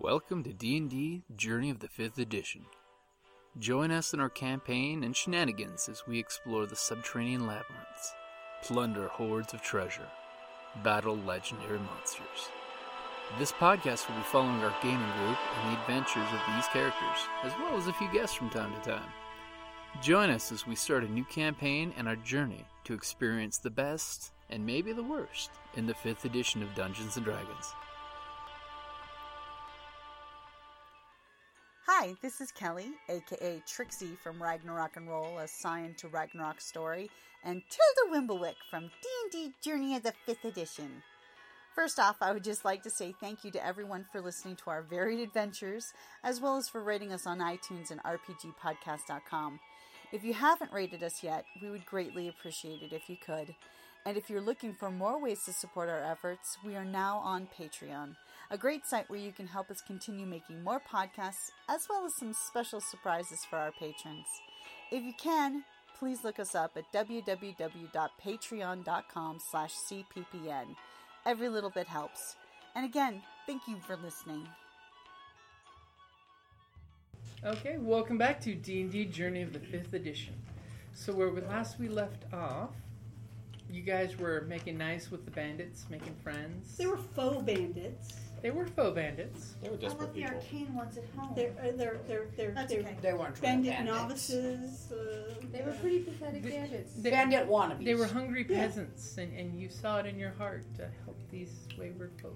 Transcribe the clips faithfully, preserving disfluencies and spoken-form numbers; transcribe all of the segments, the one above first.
Welcome to D and D Journey of the fifth Edition. Join us in our campaign and shenanigans as we explore the subterranean labyrinths, plunder hordes of treasure, battle legendary monsters. This podcast will be following our gaming group and the adventures of these characters, as well as a few guests from time to time. Join us as we start a new campaign and our journey to experience the best, and maybe the worst, in the fifth edition of Dungeons and Dragons. Hi, this is Kelly, aka Trixie from Ragnarok and Roll, assigned to Ragnarok Story, and Tilda Wimblewick from D and D Journey of the fifth Edition. First off, I would just like to say thank you to everyone for listening to our varied adventures, as well as for rating us on iTunes and r p g podcast dot com. If you haven't rated us yet, we would greatly appreciate it if you could. And if you're looking for more ways to support our efforts, we are now on Patreon, a great site where you can help us continue making more podcasts, as well as some special surprises for our patrons. If you can, please look us up at w w w dot patreon dot com slash c p p n. Every little bit helps. And again, thank you for listening. Okay, welcome back to D and D Journey of the fifth Edition. So where we, last we left off, you guys were making nice with the bandits, making friends. They were faux bandits. They were faux bandits. They were desperate people. arcane ones at home. They're uh, they're they're they're, That's they're okay. They weren't real bandit bandits. novices. Uh, They were pretty pathetic bandits. They, Bandit wannabes. they were hungry Yeah. peasants, and, and you saw it in your heart to help these wayward folk.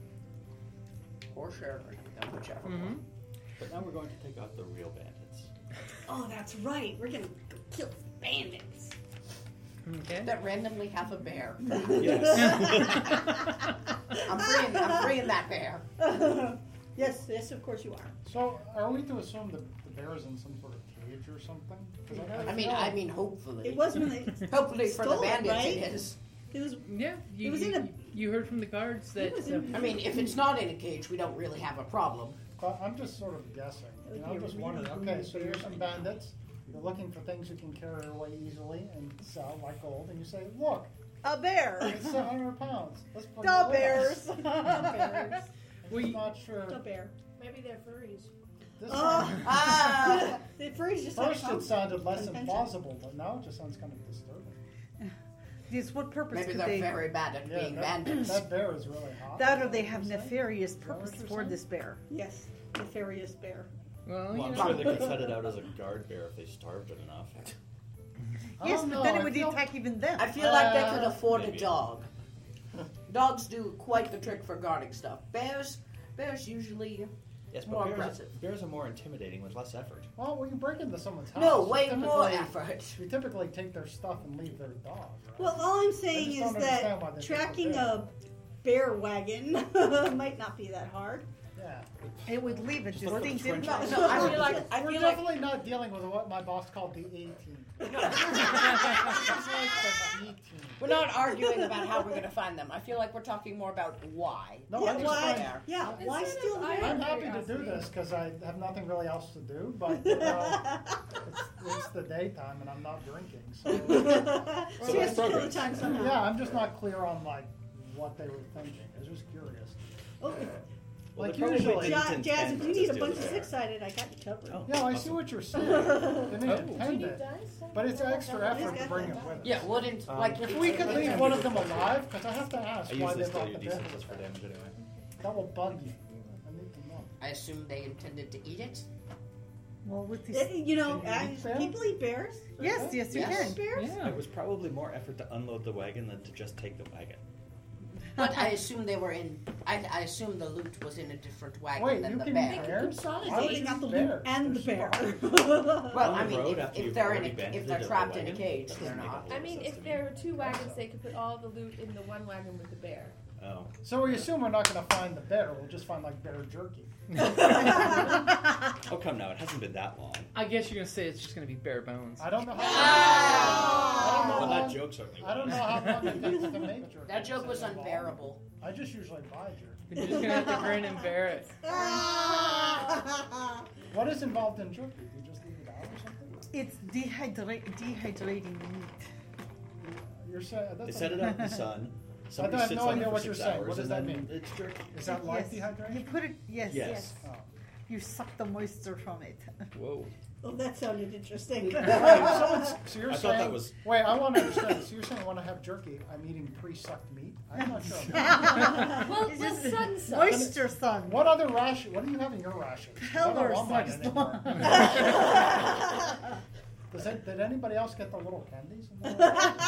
Or sharing them, whichever Mm-hmm. one. But now we're going to take out the real bandits. oh, that's right. We're gonna go kill bandits. Okay. That randomly have a bear. Yes. I'm freeing, I'm freeing that bear. yes, yes, of course you are. So, are we to assume that the bear is in some sort of cage or something? 'Cause I mean, I mean, hopefully. It was when they. Hopefully for the stole it, bandits right? it is. It was. Yeah, you, It was you, in a- you heard from the guards that... It was uh, in- I mean, if it's not in a cage, we don't really have a problem. But I'm just sort of guessing. It You would know, be I'm a just really wondering. good Okay, so bear. you're some bandits. You're looking for things you can carry away easily and sell like gold, and you say, "Look, A bear. it's a hundred pounds. Let's play The with bears. us." the bears. I'm Well, just you- not sure. The bear. Maybe they're furries. This Oh. one- Ah! the furries just First, have it sounded less convention. implausible, but now it just sounds kind of disturbing. Yes, what purpose Maybe could they're they... very bad at Yeah, being that, bandits. that bear is really hot. That or Is they what have you're saying? nefarious Is that what purpose you're for saying? this bear. Yes, nefarious bear. Well, Well, you I'm know, sure they could set it out as a guard bear if they starved it enough. I Yes, don't but know, then I it would feel- attack even them. I feel like they could Uh, afford maybe. a dog. Dogs do quite the trick for guarding stuff. Bears, bears usually. Yes, More but bears, aggressive. bears are more intimidating with less effort. Well, when you break into someone's house, No, you way more typically- effort. You typically take their stuff and leave their dog, right? Well, all I'm saying I is just don't understand why that they tracking pick a a bear wagon might not be that hard. Yeah. It would leave a Just look at the distinctive... trench. No, no, I feel like I We're feel like definitely not dealing with what my boss called the A-team. It's like the B-team. we're not arguing about how we're going to find them. I feel like we're talking more about why. No, yeah, I'm just why? trying- Yeah, why Instead of steal the I- bear? I'm happy to do this because I have nothing really else to do, but you know, it's, it's the daytime and I'm not drinking. So She has to kill the progress. time somehow. yeah, I'm just not clear on like what they were thinking. I was just curious. Oh, Well, Like they probably usually- didn't Ja- intend Jazz, if to you need just a do bunch the of bear. six-sided, I got you covered. Oh, Yeah, I see awesome. what you're saying. They didn't Oh. intend it, but it's extra effort to bring it with us. Yeah, wouldn't Um, like If we could leave one of them alive, because I have to ask I why usually they still brought do the D bear. sixes for damage anyway. That will bug you. I need to know. I assume they intended to eat it. Well, with these... Uh, You know, Can you eat uh, bear? people eat bears. Yes, yes, you Yes. can. Bears? yeah. It was probably more effort to unload the wagon than to just take the wagon. But I assume they were in. I, I assume the loot was in a different wagon Wait, than you the can bear. eat bears? Why Oh, would they you got the eat loot bears? and the They're bear. smart. Well, On I the mean, road if, after if you've they're in already a, banded if they're it trapped with in a a cage, wagon, they're doesn't make not. a I mean, if there were two wagons, they could put all the loot in the one wagon with the bear. Oh. So we assume we're not going to find the bear. We'll just find like bear jerky. Oh, come now. It hasn't been that long. I guess you're going to say it's just going to be bare bones. I don't know how. Ah! I don't know Well, how. that joke certainly I don't know wasn't. how long it takes to make jerky. That joke was Is it long? unbearable. I just usually buy jerky. You're just going to have to grin and bear it. What is involved in jerky? Do you just leave it out or something? It's dehydra- dehydrating meat. You're saying They that's set a- it out in the sun, Somebody I have sits no on idea it for what you're six saying. hours What does and that then mean? It's jerky. Is that like You dehydration? put it, yes, Yes. yes. Oh. You suck the moisture from it. Whoa. Oh, that sounded interesting. Wait, so, it's, so you're I saying, thought that was- Wait, I want to understand. So you're saying I want to have jerky. I'm eating pre-sucked meat? I'm not sure. Well, It's the just sun sucks. Moisture sun. What other ration? What do you have in your ration? I don't Heller want mine sucks anymore. the Does that, did anybody else get the little candies? In there?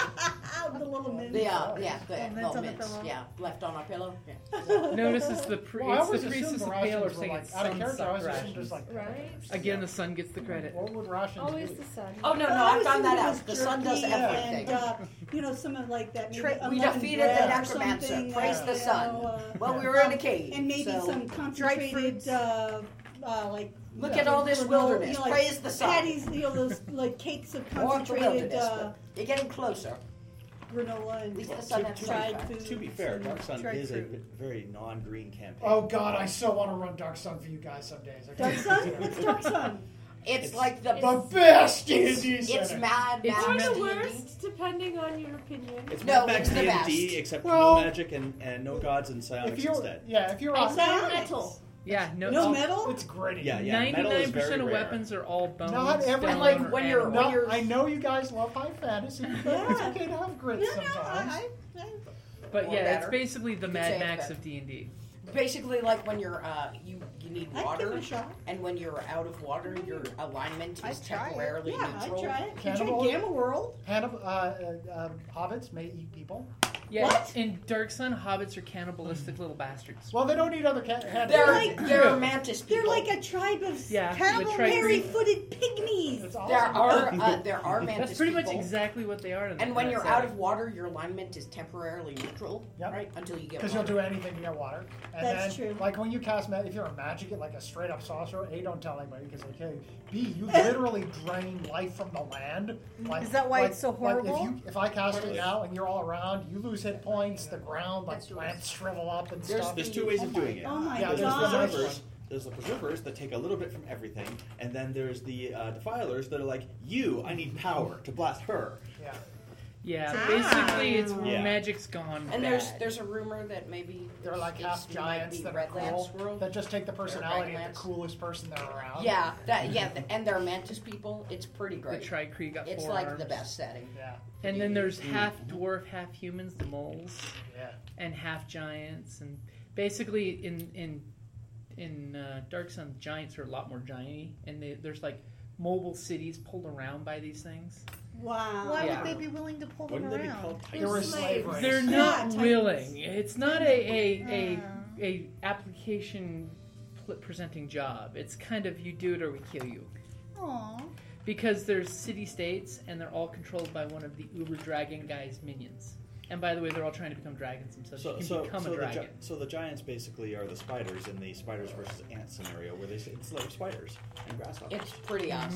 The little mints. The, uh, yeah, the mints little on the mints. pillow. Yeah, left on our pillow. Yeah. Notice it's the pre- Well, I it's always the assumed priestess the of Pale are rations were saying like, it's out of character, I sun-sucked always assumed rations. there's like, Right? Again, the sun gets the credit. what would rations Always be? the sun. Oh no, no, I I've was found that thinking it out. was The sun does jerky everything. And, uh, you know, some of like that. Maybe Tra- We unleavened defeated the bread or necromancer. something, Praise uh, the you sun. know, uh, Well, we were in a um, cave. And maybe so- some concentrated, fruits. uh, uh, like. Look yeah, at all this granola, wilderness. you know, like Praise the sun. Patties, you know, those like cakes of More to concentrated wilderness, uh, but you're getting closer. granola and At least the sun has fried sun. food. To be fair, Dark Sun Dried is a fruit. bit- very non-green campaign. Oh God, I so want to run Dark Sun for you guys some days. I Dark can't Sun? do it. What's Dark Sun? It's, It's- like the The best D and It's, D it's setting. mad, It's mad Or meant- the D and D. worst, depending on your opinion. It's No, Mad Max it's the D and D, best. except Well- no magic and, and no gods and psionics If you're, instead. yeah, if you're Oh, on, psionics. metal. Yeah, no. No all- metal? it's gritty. Yeah, yeah. Metal is ninety-nine very percent of rare. weapons are all bone. Not every- stone, like, or when you're- animal. No, you're- I know you guys love high fantasy, but it's Yeah. okay to have grits No, no, sometimes. I, I, But Or yeah, better. it's basically the You could Mad say it's Max better. of D and D. Basically, like when you're uh, you you need I'd give water, it a shot. and when you're out of water, your alignment is I'd try it. temporarily Yeah, I'd neutral. try it. You Cannibal- tried Gamma World. Hannibal, uh, uh, um, hobbits may eat people. Yeah, What? in Dark Sun, hobbits are cannibalistic little bastards. Well, they don't eat other cat. They're like- they're mantis people. They're like a tribe of Yeah, Cannibal the tri- hairy-footed pygmies. It's awesome. there are uh, there are mantis That's pretty much people. exactly what they are. In And when that you're setting. out of water, your alignment is temporarily neutral, Yep. right? Until you get Because you'll water. do anything to get water. And That's then, true. like when you cast magic, if you're a magic, like a straight up sorcerer, A, don't tell anybody because like, hey, B, you literally drain life from the land. Like, Is that why like- it's so like horrible? if you, if I cast it now and you're all around, you lose hit points. The ground, like plants shrivel up and There's, stuff. there's two ways of doing it. Oh my Yeah, There's there's the the gosh. preservers. There's the preservers that take a little bit from everything, and then there's the uh, defilers that are like, you, I need power to blast her. Yeah. yeah, Ah. basically it's Yeah. magic's gone. And bad. there's there's a rumor that maybe They're like it's- half it giants might that be are Redlands cool, world. that just take the personality of Redlands. the coolest person they're around. Yeah, that yeah, th- and they're mantis people. It's pretty the great. Tri-Cree got It's four like arms. the best setting. Yeah. And then there's half dwarf, half humans, the moles, Yeah. and half giants, and basically in in in uh, Dark Sun, giants are a lot more gianty, and they, there's like mobile cities pulled around by these things. Wow. Why Yeah. would they be willing to pull them Wouldn't they be around? called They titans? were slaves. slavery. They're Yeah, not titans. willing. It's not a a a, Uh. a application pl- presenting job. It's kind of you do it or we kill you. Aw. Because there's city states and they're all controlled by one of the Uber Dragon guy's minions. And by the way, they're all trying to become dragons themselves. So, you can so, become so, a the dragon. gi- so the giants basically are the spiders in the spiders versus ants scenario, where they say enslave spiders and grasshoppers. It's pretty awesome.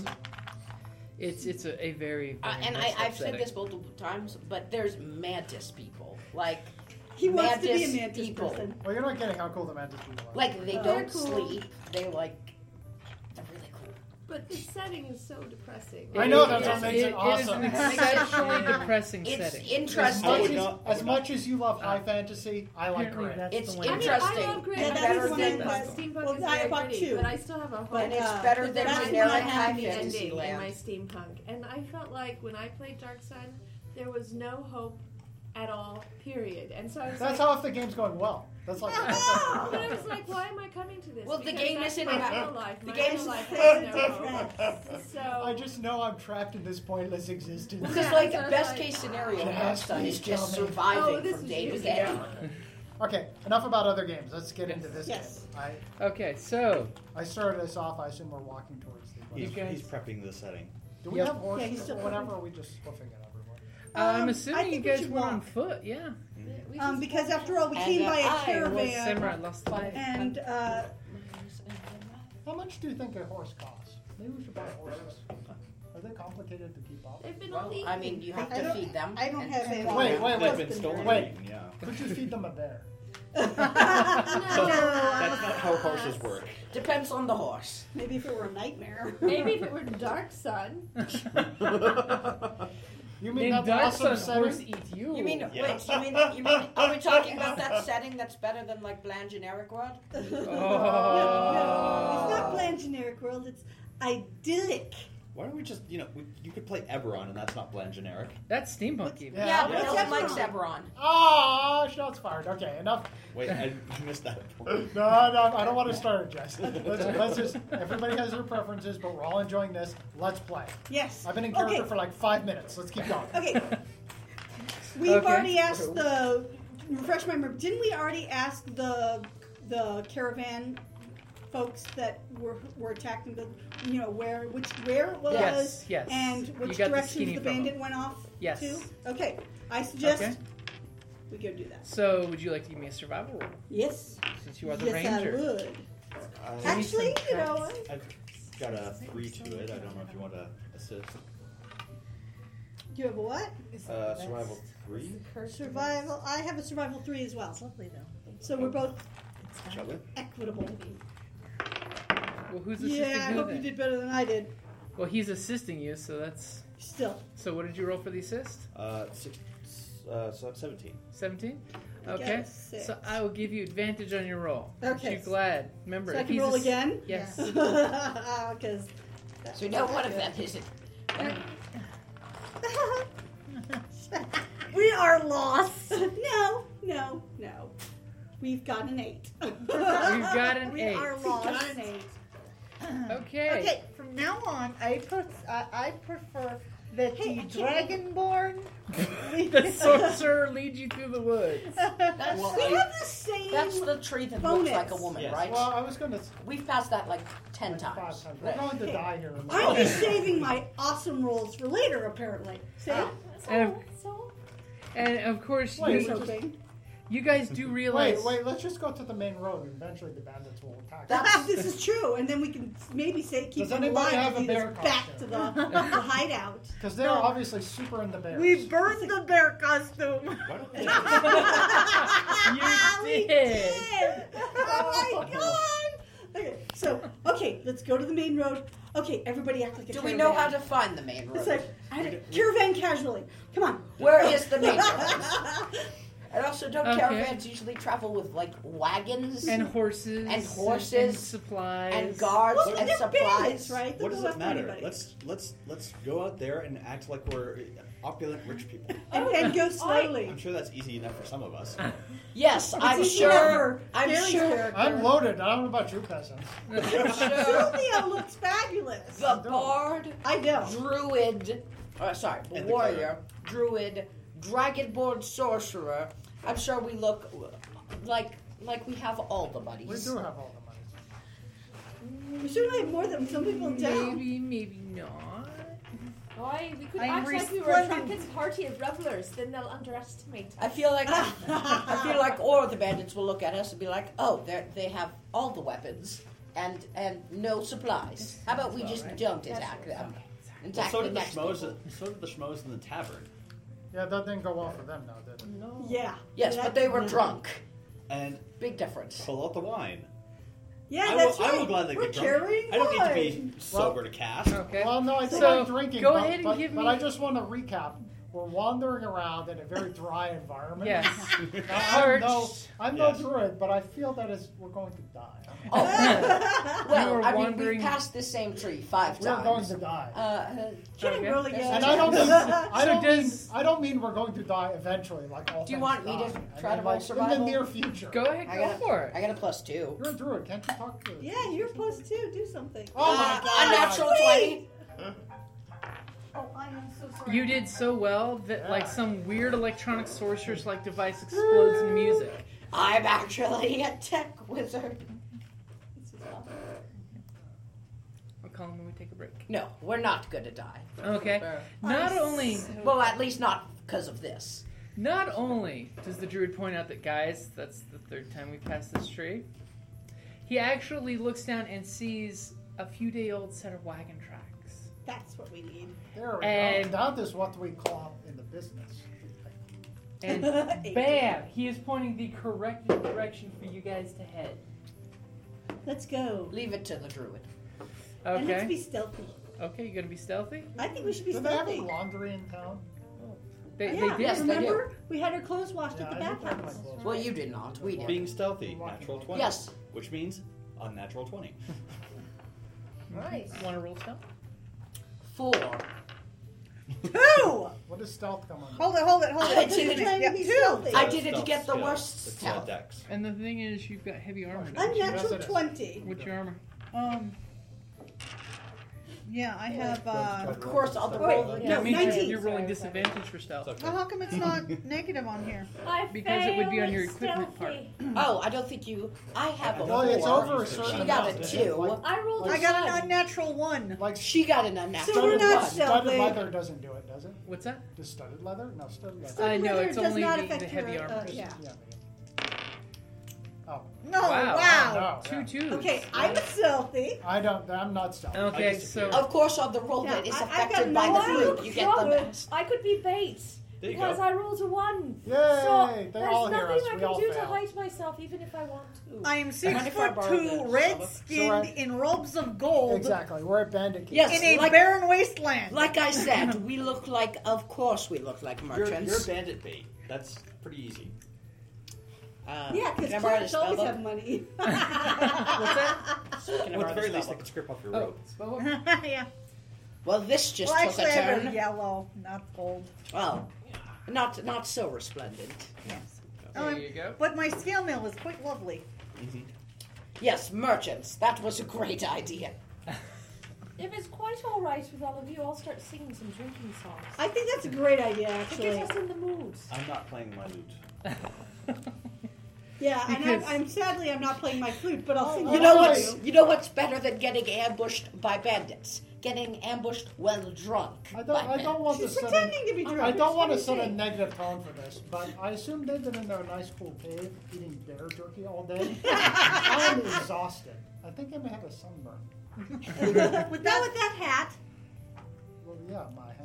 It's it's a, a very, very Uh, and I, messed up I've said setting. this multiple times, but there's mantis people. Like He wants to be a mantis mantis people. person. Well, you're not getting how cool the mantis people are. Like they Uh, don't cool. sleep. They like they're really cool. But the setting is so depressing. I know, It- that's what it- makes it awesome. It is an exceptionally depressing It's setting. as interesting. much would as, not- I as would much as you love high fantasy, I like Apparently grit. that's It's the one. I mean, interesting. I love grit. Yeah, I'm that better is one than of that. the- Steampunk well, is I very bought pretty, two. but I still have a hope. And it's uh, better but than that's I generic what I did not high have the fantasy ending in land. my steampunk, and I felt like when I played Dark Sun, there was no hope at all. Period. And so I was That's like, how if the game's going well. That's like. but I was like, why am I coming to this? Well, the Because game that's isn't my about- real life. the My game's- real life has no hope. So I just know I'm trapped in this pointless existence. Because Yeah, like so the it's best like- case scenario of Yes, Dark Sun please is just kill me. surviving Oh, this from is day to you. day. Yeah. Okay, enough about other games. Let's get into this Yes. game. I, Okay, so I started us off. I assume we're walking towards the. He's, You guys- he's prepping the setting. Do we Yep. have horses Yeah, he's still or whatever? Or are we just hoofing it everywhere? uh, I'm Um, I assuming you think we guys should went on walk. foot. Yeah. we Um, just because walked after all, we And, came uh, by a I Well, caravan, Samurai lost the fight. and uh, How much do you think a horse costs? Maybe we should buy horses. Are they complicated to keep up? They've been all Well, eaten. I mean, you have I to don't- feed them. I don't and- have any. Wait, wait, They've wait. been stolen. Wait. and eaten, yeah. Could you feed them a bear? That's not how horses work. Depends on the horse. maybe if it were a nightmare. Maybe if it were Dark Sun. You mean In that Dark awesome Sun, horse setting? eat you. You mean Yes. wait? You mean you mean? Are we talking about that setting that's better than like Bland Generic World? Oh. No, no, it's not Bland Generic World. It's idyllic. Why don't we just, you know, we, you could play Eberron, and that's not Bland Generic. That's steampunk even. Yeah. Yeah, but yeah. no one likes Eberron. Eberron. Oh, shots fired. Okay, enough. Wait, I missed that point. No, no, I don't want to start it, Jess. Let's, let's just. Everybody has their preferences, but we're all enjoying this. Let's play. Yes. I've been in character Okay. for like five minutes. Let's keep going. Okay. We've Okay. already asked the refresh my memory. Didn't we already ask the the caravan folks that were were attacking the you know where which where it was Yes, yes. and You which got the directions skinny the from bandit them. went off Yes. to? Okay. I suggest Okay. we go do that. So, would you like to give me a survival roll? Yes. Since you are the yes, ranger. I would. I, Actually, you know, I've got a three to it. I don't know if you want to assist. you have a what? Uh, survival three? Survival. I have a survival three as well. Lovely though. So we're both Shall we? equitable. Well, who's assisting Yeah, I who hope you then? did better than I did. Well, he's assisting you, so that's. Still. So, what did you roll for the assist? Uh, six, uh, so seventeen. seventeen? You Okay. got a six. So, I will give you advantage on your roll. Aren't Okay. you glad? Remember, So I if can he's roll ass- again? Yes. Because. So you know what event is it? We are lost. No, no, no. We've got an eight. We've got an we eight. are lost. Got an eight. Okay. Okay, from now on, I put I, I prefer that Hey, I the can't- dragonborn. The sorcerer leads you through the woods. That's, We have the same. that's the tree that bonus. looks like a woman, Yes. right? Well, I was going to. We've passed that like ten Five times. times. We're going to die here. in a I'm minute. just saving my awesome rolls for later, apparently. See? Ah. And, and of course, Wait, Here's you, hoping. you guys do realize. Wait, wait. Let's just go to the main road, and eventually the bandits will attack. That's- This is true, and then we can maybe say keep Does them anybody alive have a and lead us bear back to costume? the, the hideout. Because they're obviously super into bears. We birthed the bear costume. Why don't we You We did. did! Oh my god! Okay, so okay, let's go to the main road. Okay, everybody act like a Do caravan. we know how to find the main road? It's like I had a caravan casually. Come on. Where is the main road? And also, don't Okay. caravans usually travel with like wagons And horses. And horses. And supplies. and guards Well, and they're supplies? bandits, right? They'll What does go it after matter? anybody. Let's let's let's go out there and act like we're opulent rich people. and, and go slowly. I'm sure that's easy enough for some of us. Yes, I'm It's easy sure. enough for I'm Gary's sure character. I'm loaded. I don't know about you peasants. I'm sure Sylvia looks fabulous. the bard, I know. druid, uh, sorry, And the warrior, druid, dragonborn sorcerer. I'm sure we look like like we have all the buddies. We do have all the money. We certainly have more than some people do. Maybe, maybe not. Why? We could I'm act like we were a resplendent. drunken party of revelers, then they'll underestimate us. I feel like I feel like all of the bandits will look at us and be like, "Oh, they they have all the weapons and and no supplies. How about we just don't attack them? Well, Attack so the did the next schmoes. people." So did the schmoes in the tavern. Yeah, that didn't go well for them now, did it? Yeah. Yes, That- but they were no. drunk. And Big difference. pull out the wine. Yeah, I will, that's I right. will gladly We're get drunk. carrying I don't need to wine. be sober to cast. Okay. Well, no, I think So, I'm drinking. go but, ahead and but, give but me- I just want to recap. We're wandering around in a very dry environment. Yes. Now, I'm Parched. no, I'm Yes. no druid, but I feel that is we're going to die. Oh, You well, are I mean, wandering- we passed this same tree five We're going times. to die. Uh, Can Okay. I roll again? And I don't mean I So don't mean does- I don't mean we're going to die eventually, like all Do you things want me to die. I try mean, to roll like, survival? in the near future? Go ahead, I go got a, for it. I got a plus two. You're a druid. Can't you talk to? Yeah, you're supposed to do something. Oh my Uh, god! a natural Wait. twenty. Oh, I am so sorry. You did so well that Yeah. like some weird electronic sorcerer's-like device explodes in music. I'm actually a tech wizard. I'll call him when we take a break. No, we're not gonna die. Okay. Not only Well, at least not because of this. not only does the druid point out that, guys, that's the third time we passed this tree, he actually looks down and sees a few day old set of wagon tracks. That's what we need. There we And- go. That is what we call in the business. And bam! He is pointing the correct direction for you guys to head. Let's go. Leave it to the druid. And let's Okay. be stealthy. Okay, you gonna be stealthy? I think we should be Do they have stealthy. a laundry in town? They, yeah, they did. Yes, they do. remember? We had our clothes washed Yeah, at the I did have my bathhouse. clothes. Well, you did not. We did. Being stealthy, natural twenty. Yes. Which means unnatural twenty. Nice. Want to roll stealth? Four. Two! What does stealth come under? Hold it, hold it, hold it. I Excuse didn't me. trying to Yeah, be two. stealthy. I Uh, didn't stealth get the skill. worst It's, uh, stealth. dex. And the thing is, you've got heavy armor. don't you? Yes, Unnatural it is. twenty. What's your armor? Um. Yeah, I have. Uh, Of course, all the Wait, roll. That no, means you're, nineteen. you're rolling disadvantage for stealth. It's well, okay. how come it's not negative on here? I Because it would be on fail your at equipment part. stealthy. Oh, I don't think you. I have a Well, it's four. over a certain She got a amount. two. Like, I rolled a I got one. an unnatural one. like She got an unnatural So we're not one. stealth- studded Stealthy. leather doesn't do it, does it? What's that? Does studded leather? No, studded leather. I know, Leather it's does only not the- affect the heavy your, armor. Uh, Just- yeah. yeah. Oh, No, Wow. wow. no, Two yeah. twos. Okay, I'm stealthy. I don't. I'm not stealthy. Okay, I disagree. so Of course, on the roll Yeah, that is I- I affected got by no the idea. fruit, you get the best. I could be bait There you because go. I rolled a one. Yay! So They there's all hear nothing us. I We can all do to fail. hide myself, even if I want to. I am six Mind if I foot borrow two, this? red So skinned, I- in robes of gold, Exactly. We're at Bandit Keep. Yes. in a like- barren wasteland. Like I said, we look like, of course, we look like You're, merchants. you're bandit bait. That's pretty easy. Uh, Yeah, because can I borrow the clerics always spell have book? money. what's that? Can I Well, borrow at the very the least, spell I book? can script off your Oh, rope. spell book? yeah. Well, this just Well, took actually, a I have turn. a yellow, not gold. Well, not not so resplendent. Yes. There Um, you go. But my scale mail is quite lovely. Mhm. Yes, merchants. That was a great idea. If it's quite all right with all of you, I'll start singing some drinking songs. I think that's a great idea, To actually. get us in the mood. I'm not playing my lute. Yeah, and I'm, Because- I'm sadly I'm not playing my flute, but I'll sing. You it know for what's you. you know what's better than getting ambushed by bandits? Getting ambushed well drunk. I by don't. I don't want to She's set. A, pretending to be drunk. I don't want to That's set what a I'm negative tone for this, but I assume they've been in their nice cool cave eating bear jerky all day. I'm exhausted. I think I may have a sunburn. saying. With that, with that hat. Well, yeah,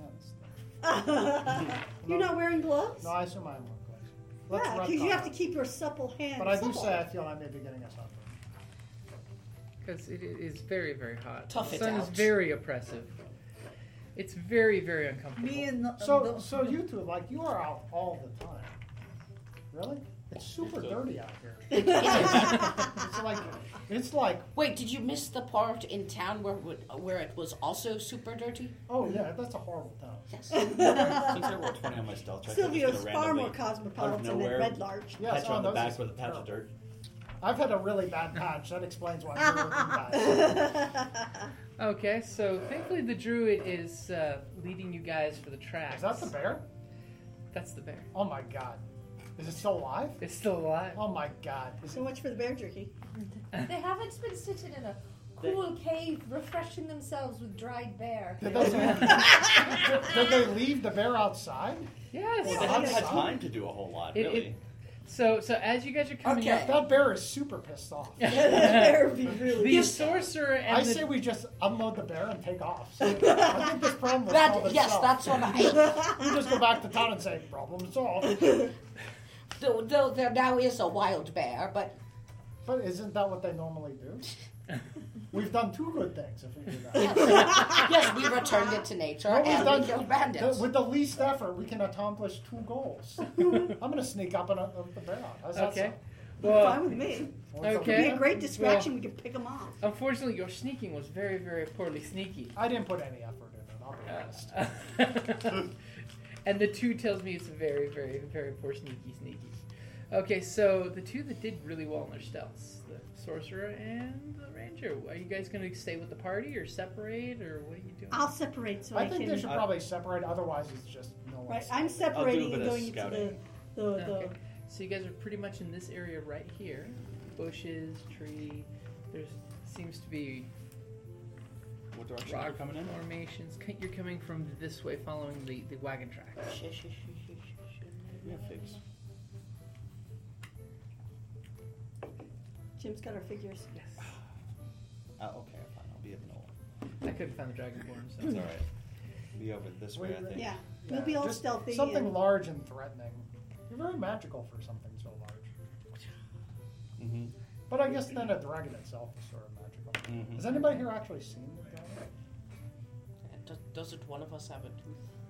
my hands. You're not wearing gloves? No, I assume I'm wearing gloves. Let's Yeah, retcon because you have to that. keep your supple hands. But I do supple. say I feel I may be getting a sunburn. Because it is very, very hot. Tough the it sun is out. very oppressive. It's very, very uncomfortable. Me and the, So, the- so you two, like, you are out all the time. Really? It's super dirty out here. It's like, it's like, Wait, did you miss the part in town where would- where it was also super dirty? oh yeah, that's a horrible town. Yes. Since I rolled twenty on my stealth check, I'm just Sylvia's gonna far more randomly, out of cosmopolitan than nowhere, Red Large. Yes, pat you oh, on the those back is- with a patch oh. of dirt. I've had a really bad patch. That explains why you're looking bad. Okay, so thankfully the druid is uh, leading you guys for the tracks. Is that the bear? That's the bear. Oh my god. Is it still alive? It's still alive. Oh my god. Is So it, much for the bear jerky. They haven't been sitting in a cool cave refreshing themselves with dried bear. did, they, did, did they leave the bear outside? Yes. Well, they haven't had time to do a whole lot, It- really. it- So, so as you guys are coming Okay. up, That bear is super pissed off. The bear would be really. the sorcerer and I the say we just unload the bear and take off. So I think this problem will solve That yes, itself. that's what I. We just go back to town and say, problem solved. Though, though there now is a wild bear, but But isn't that what they normally do? We've done two good things if we do that. yes, we returned it to nature What we've and done we killed the- bandits. with the least effort, we can accomplish two goals. I'm going to sneak up and uh, the bear out. How's that okay. sound? Fine Well, with me. Wanna Okay. It'd be go a great distraction. we could pick them off. unfortunately, your sneaking was very, very poorly sneaky. I didn't put any effort in it, I'll be honest. Uh, and the two tells me it's very, very, very poor sneaky sneaky. Okay, so the two that did really well in their stealths, the sorcerer and the ranger. Are you guys going to stay with the party or separate, or what are you doing? I'll separate so I, I think can. they should probably separate, otherwise it's just no one. Right, I'm I'll do a separating bit and of going into the scouting. the, the Okay. So you guys are pretty much in this area right here. Bushes, tree. There seems to be What direction are rock you coming in? formations. C- You're coming from this way, following the, the wagon tracks. We have figs. Jim's got our figures. Yes. Oh, okay, fine. I'll be at Knoll. I couldn't find the dragonborn, so. That's all right. Be over this way, I think. Yeah, we'll be all Just stealthy. Something and, large and threatening. You're very magical for something so large. Mm-hmm. But I guess then a dragon itself is sort of magical. Mhm. Has anybody here actually seen the dragon? Does, doesn't one of us have a tooth?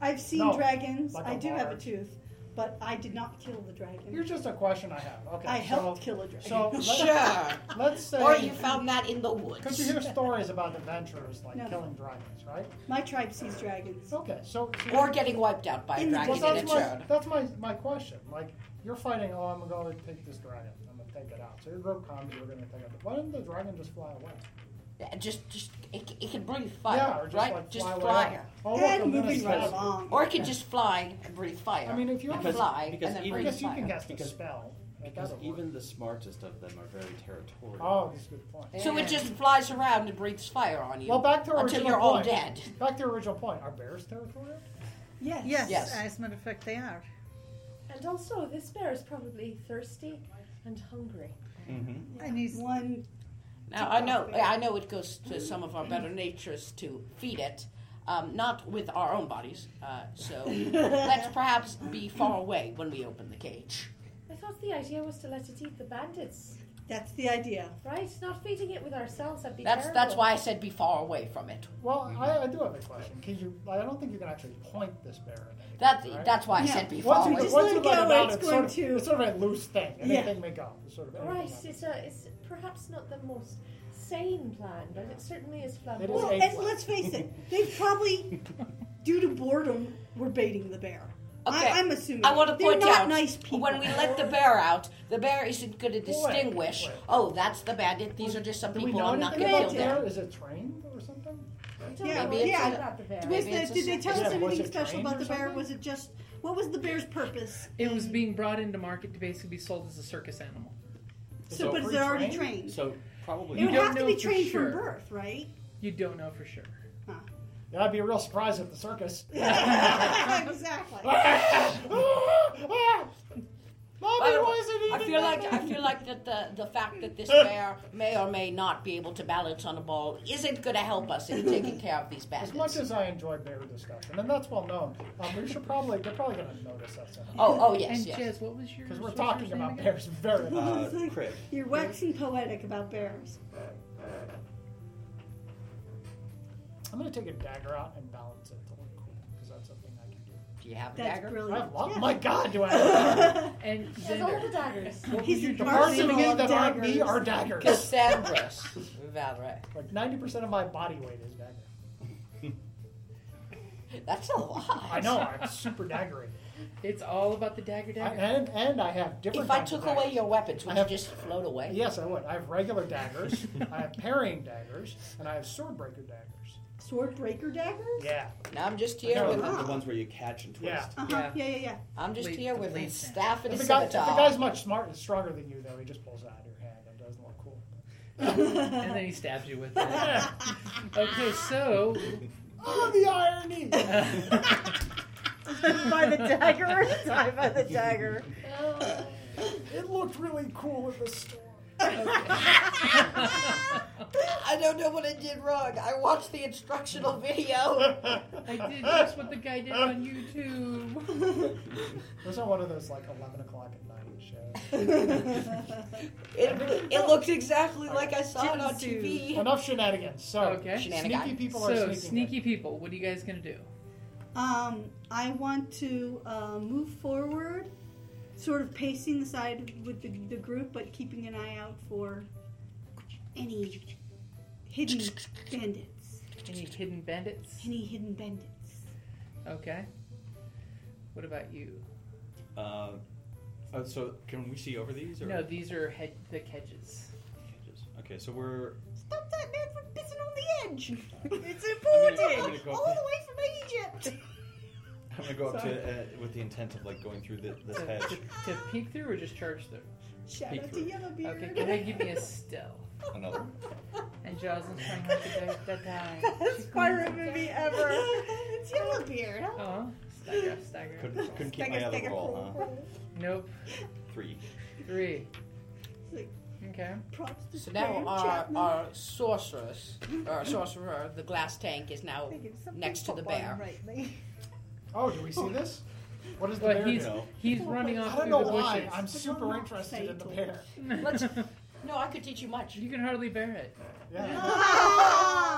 I've seen No, dragons. like a I do have a large. tooth, but I did not kill the dragon. Here's just a question I have. Okay, I so, helped kill a dragon. So let, Sure. let's say, Or you found that in the because you woods. hear stories about adventurers like No. killing dragons, right? My tribe sees dragons. Okay, so, so Or getting wiped out by a In the dragon well, in a that's my turn. that's my my question. Like you're fighting. Oh, I'm going to take this dragon. I'm going to take it out. So your group comes. You're going to take it. Why didn't the dragon just fly away? Yeah, just, just it, it can breathe fire, yeah, or just right? like just fly fly. away. Oh, look, And I'm gonna moving right stab you. along. Or it can just fly and breathe fire. I mean, if you and have fly because and then even- I breathe guess you fire. can cast a Because- spell. Like, Because that'll work. even the smartest of them are very territorial. Oh, that's a good point. So it just flies around and breathes fire on you Well, back to our until original you're all point. dead. Back to our original point. Are bears territorial? Yes. Yes, Yes. as a matter of fact, they are. And also, this bear is probably thirsty and hungry. Mm-hmm. And he's One. Now I know I know it goes to some of our better natures to feed it, um, not with our own bodies. Uh, so let's perhaps be far away when we open the cage. I thought the idea was to let it eat the bandits, That's the idea. right? Not feeding it with ourselves, that'd be That's terrible. that's why I said be far away from it. Well, I, I do have a question. Can you? I don't think you can actually point this bear at anything. That right? that's why I Yeah. said be far Once you, away. Just once let you it let go, it out, it's it's, going sort of, to- it's sort of a loose thing. Yeah. Anything may go. It's sort of anything Right, may it's, a, it's perhaps not the most sane plan, but it certainly is flamboyant. is Well, a and plan. let's face it, they probably, due to boredom, were baiting the bear. Okay. I, I'm assuming. I want to They're point not out nice people. when we let the bear out, the bear isn't going to distinguish. wait. Oh, that's the bandit. These are just some Do we people. know I'm not anything going to about kill the them. bear? Is it trained or something? I don't Yeah, know maybe yeah. anything about the bear. Was Maybe the, it's a did they tell us Yeah, was anything it special trained about or the bear? something? Was it just what was the bear's purpose? It was And- being brought into market to basically be sold as a circus animal. so, So but is it already trained? So probably It You would don't have to know be for trained sure. from birth, right? You don't know for sure. Yeah, I'd be a real surprise at the circus. exactly. By Mommy, the way, why is it I eating feel my like I baby? feel like that the the fact that this bear may or may not be able to balance on a ball isn't going to help us in taking care of these As much bandits. as I enjoy bear discussion, and that's well known, um, we should probably they're probably going to notice us Oh, oh yes, and yes. Jez, what was your? because we're sorcerer's talking name about again? bears very much. uh, crib. You're waxing poetic about bears. I'm going to take a dagger out and balance it to look cool because that's a thing I can do. Do you have a That's dagger? I brilliant. have lot, Yeah. My God, do I? Have And He has all the Xander, daggers. what was He's your a the dark parts of arsenal me of that aren't me daggers. are daggers. Cassandra's Valray. Like ninety percent of my body weight is dagger. That's a lot. I know, I'm super daggery. It's all about the dagger I, dagger. and and I have different. If I kinds of took away daggers. your weapons, would I have- you just float away? Yes, I would. I have regular daggers, I have parrying daggers, and I have sword breaker daggers. Sword breaker daggers? Yeah. Now I'm just here No, with The ones where you catch and twist. Yeah. Uh-huh. Yeah. Yeah, yeah, yeah. I'm just Blade- here the with a blade staff and a If the, guy, if the scimitar. guy's much smart, stronger than you, though, he just pulls it out of your hand and doesn't look cool. And then he stabs you with it. Okay, so Oh, the irony! by the dagger. Die by the dagger. Oh. It looked really cool in the store. I don't know what I did wrong. I watched the instructional video. I did just what the guy did on YouTube. Those are one of those like eleven o'clock at night shows. It, it looked exactly like I saw it on Jitsu. T V. Enough shenanigans. So, Okay. Shenanigans. sneaky people are So sneaking. sneaky people, what are you guys gonna do? Um, I want to uh, move forward, sort of pacing the side with the, the group, but keeping an eye out for any hidden bandits. Any hidden bandits? Any hidden bandits. Okay. What about you? Uh, oh, so can we see over these? Or? No, these are head the kedges. Okay, so we're. Stop that man from pissing on the edge. It's I'm gonna, I'm important. gonna go All up the way from Egypt. to, I'm gonna go up to uh, with the intent of like going through the, this To, hedge. to, to peek through or just charge through? Shout Peek out through. to Yellowbeard. Okay, go ahead and give me a stealth. Another. And Jocelyn's trying not to die. That die. Best pirate movie ever. It's Yellowbeard. Huh? Oh, stagger, stagger. Couldn't, couldn't keep Stagger, my other stagger, roll, roll, huh? roll. Nope. Three. Three. Like, Okay. props to So now Graham our, Chapman. our sorceress, or sorcerer, the glass tank, is now Thinking something next to the football bear. right me. Oh, do we see this? What is the Well, bear he's doing? know. he's running off I don't through know the why. bushes. I'm super interested in the bear. Let's, no, I could teach you much. You can hardly bear it. Yeah. Ah!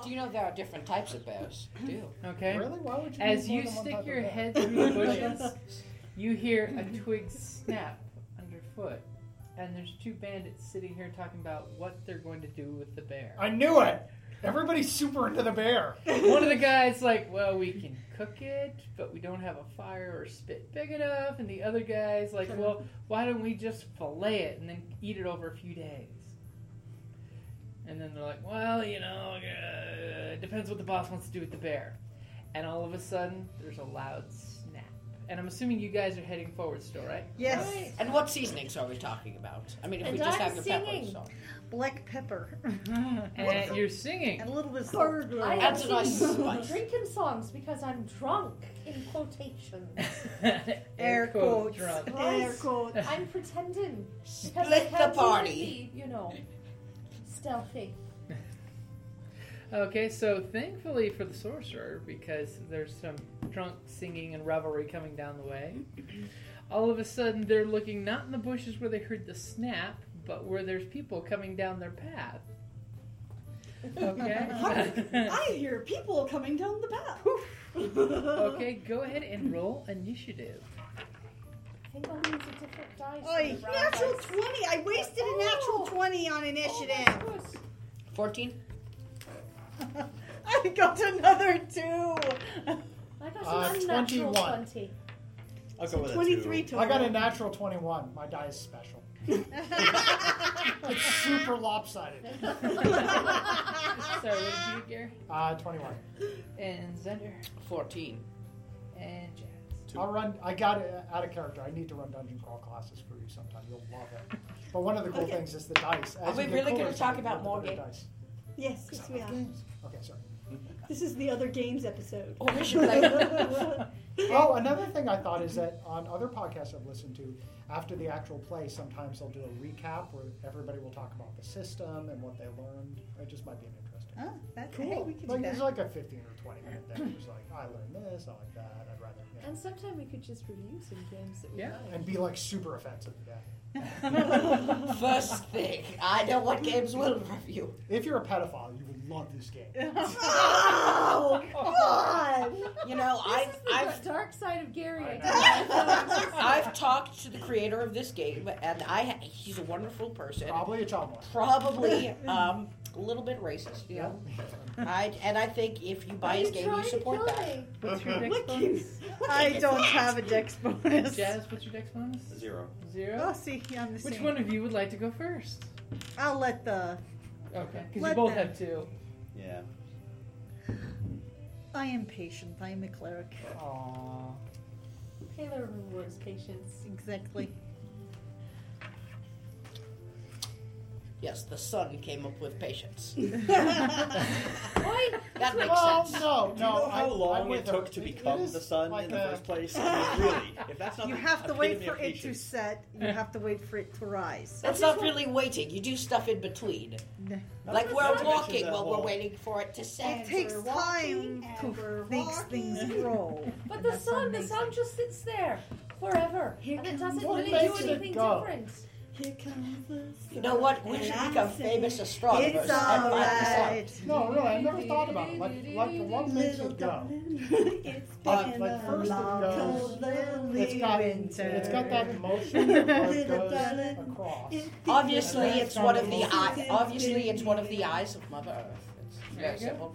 Do you know there are different types of bears? Do. Okay. Really? Why would you? As need more you than one stick type your of bear? head through the bushes, you hear a twig snap underfoot, and there's two bandits sitting here talking about what they're going to do with the bear. I knew it. Everybody's super into the bear. One of the guys like, well, we can cook it, but we don't have a fire or spit big enough. And the other guy's like, well, why don't we just fillet it and then eat it over a few days? And then they're like, well, you know, uh, it depends what the boss wants to do with the bear. And all of a sudden, there's a loud snap. And I'm assuming you guys are heading forward still, right? Yes. Right. And what seasonings are we talking about? I mean, if And we just I'm have your singing. pepper sauce. Black pepper. And you're singing. And a little bit of salt. I am That's a nice singing spice. drinking songs because I'm drunk, in quotations. Air quote quotes. drunk. Air quotes. I'm pretending. Because Split I the can't party. be, you know, stealthy. Okay, so thankfully for the sorcerer, because there's some drunk singing and revelry coming down the way, all of a sudden they're looking not in the bushes where they heard the snap, but where there's people coming down their path. Okay? I hear people coming down the path. Okay, go ahead and roll initiative. I think I'll use a different dice. Oy, for the round Natural dice. twenty. I wasted a natural Oh. twenty on Oh, initiative. that's good. Fourteen. I got another two. I got Uh, an unnatural twenty-one. twenty. I'll go with a Twenty-three two. total. I got a natural twenty-one. My die is special. It's super lopsided. Sorry, what did you get, Gary? Uh, twenty-one. And Zender. Fourteen. And Jazz. Two. I'll run. I got it out of character. I need to run dungeon crawl classes for you sometime. You'll love it. But one of the cool Okay. things is the dice. As Are we you get really cooler, gonna talk you about get more better games? dice. Yes, yes, we are. Games. Okay, sorry. This is the other games episode. Oh, we should play. Oh, another thing I thought is that on other podcasts I've listened to, after the actual play, sometimes they'll do a recap where everybody will talk about the system and what they learned. It just might be an interesting. Oh, that's Cool. Hey, we can Like do it's that. like a fifteen or twenty minute thing. It's like I learned this, I like that. I'd rather you know, And sometime we could just review some games that we Yeah. like. and be like super offensive. Yeah. First thing, I know what games we'll review. If you're a pedophile, you would love this game. Oh, God! You know, This I've, is the I've, dark side of Gary. I I I've talked to the creator of this game, and I he's a wonderful person. Probably a child molester. Probably um, a little bit racist, you know. I and I think if you buy his game, you support that. What's your dex What bonus? games? I don't have a dex bonus. Jazz, what's your dex bonus? Zero. Zero? Oh, see, yeah, I'm the Which same. one of you would like to go first? I'll let the. Okay, because you Let both them. have two. Yeah. I am patient. I am a cleric. Aww. Taylor rewards patience. Exactly. Yes, the sun came up with patience. Why? That makes Well, sense. no, Do no. you know how I, long I'm it with took her. to It- become it is the sun like in the a- first place? I mean, really, if that's not You the have to wait epitome for of it to patience. set. You have to wait for it to rise. That's not really waiting. You do stuff in between. Like That's we're not- walking that while we're whole- waiting for it to set. It takes we're time walking, and to we're make walking. things grow. But And the that's sun, the amazing. sun just sits there forever, Here and it comes doesn't what really makes do it anything go? different. Here comes the sun. You know what? We should And I become say, famous astronomers. It's and find this out. alright. No, really, I never thought about it. Like, like what makes Little it go? darling, it's Uh, been like a first it long, goes- cold, lonely It's got winter. it's got that motion where it Little goes darling, across. it's Obviously, been a it's one of the long, eye, cold, obviously it's one of lonely the eyes of Mother Earth. It's There very you go. simple.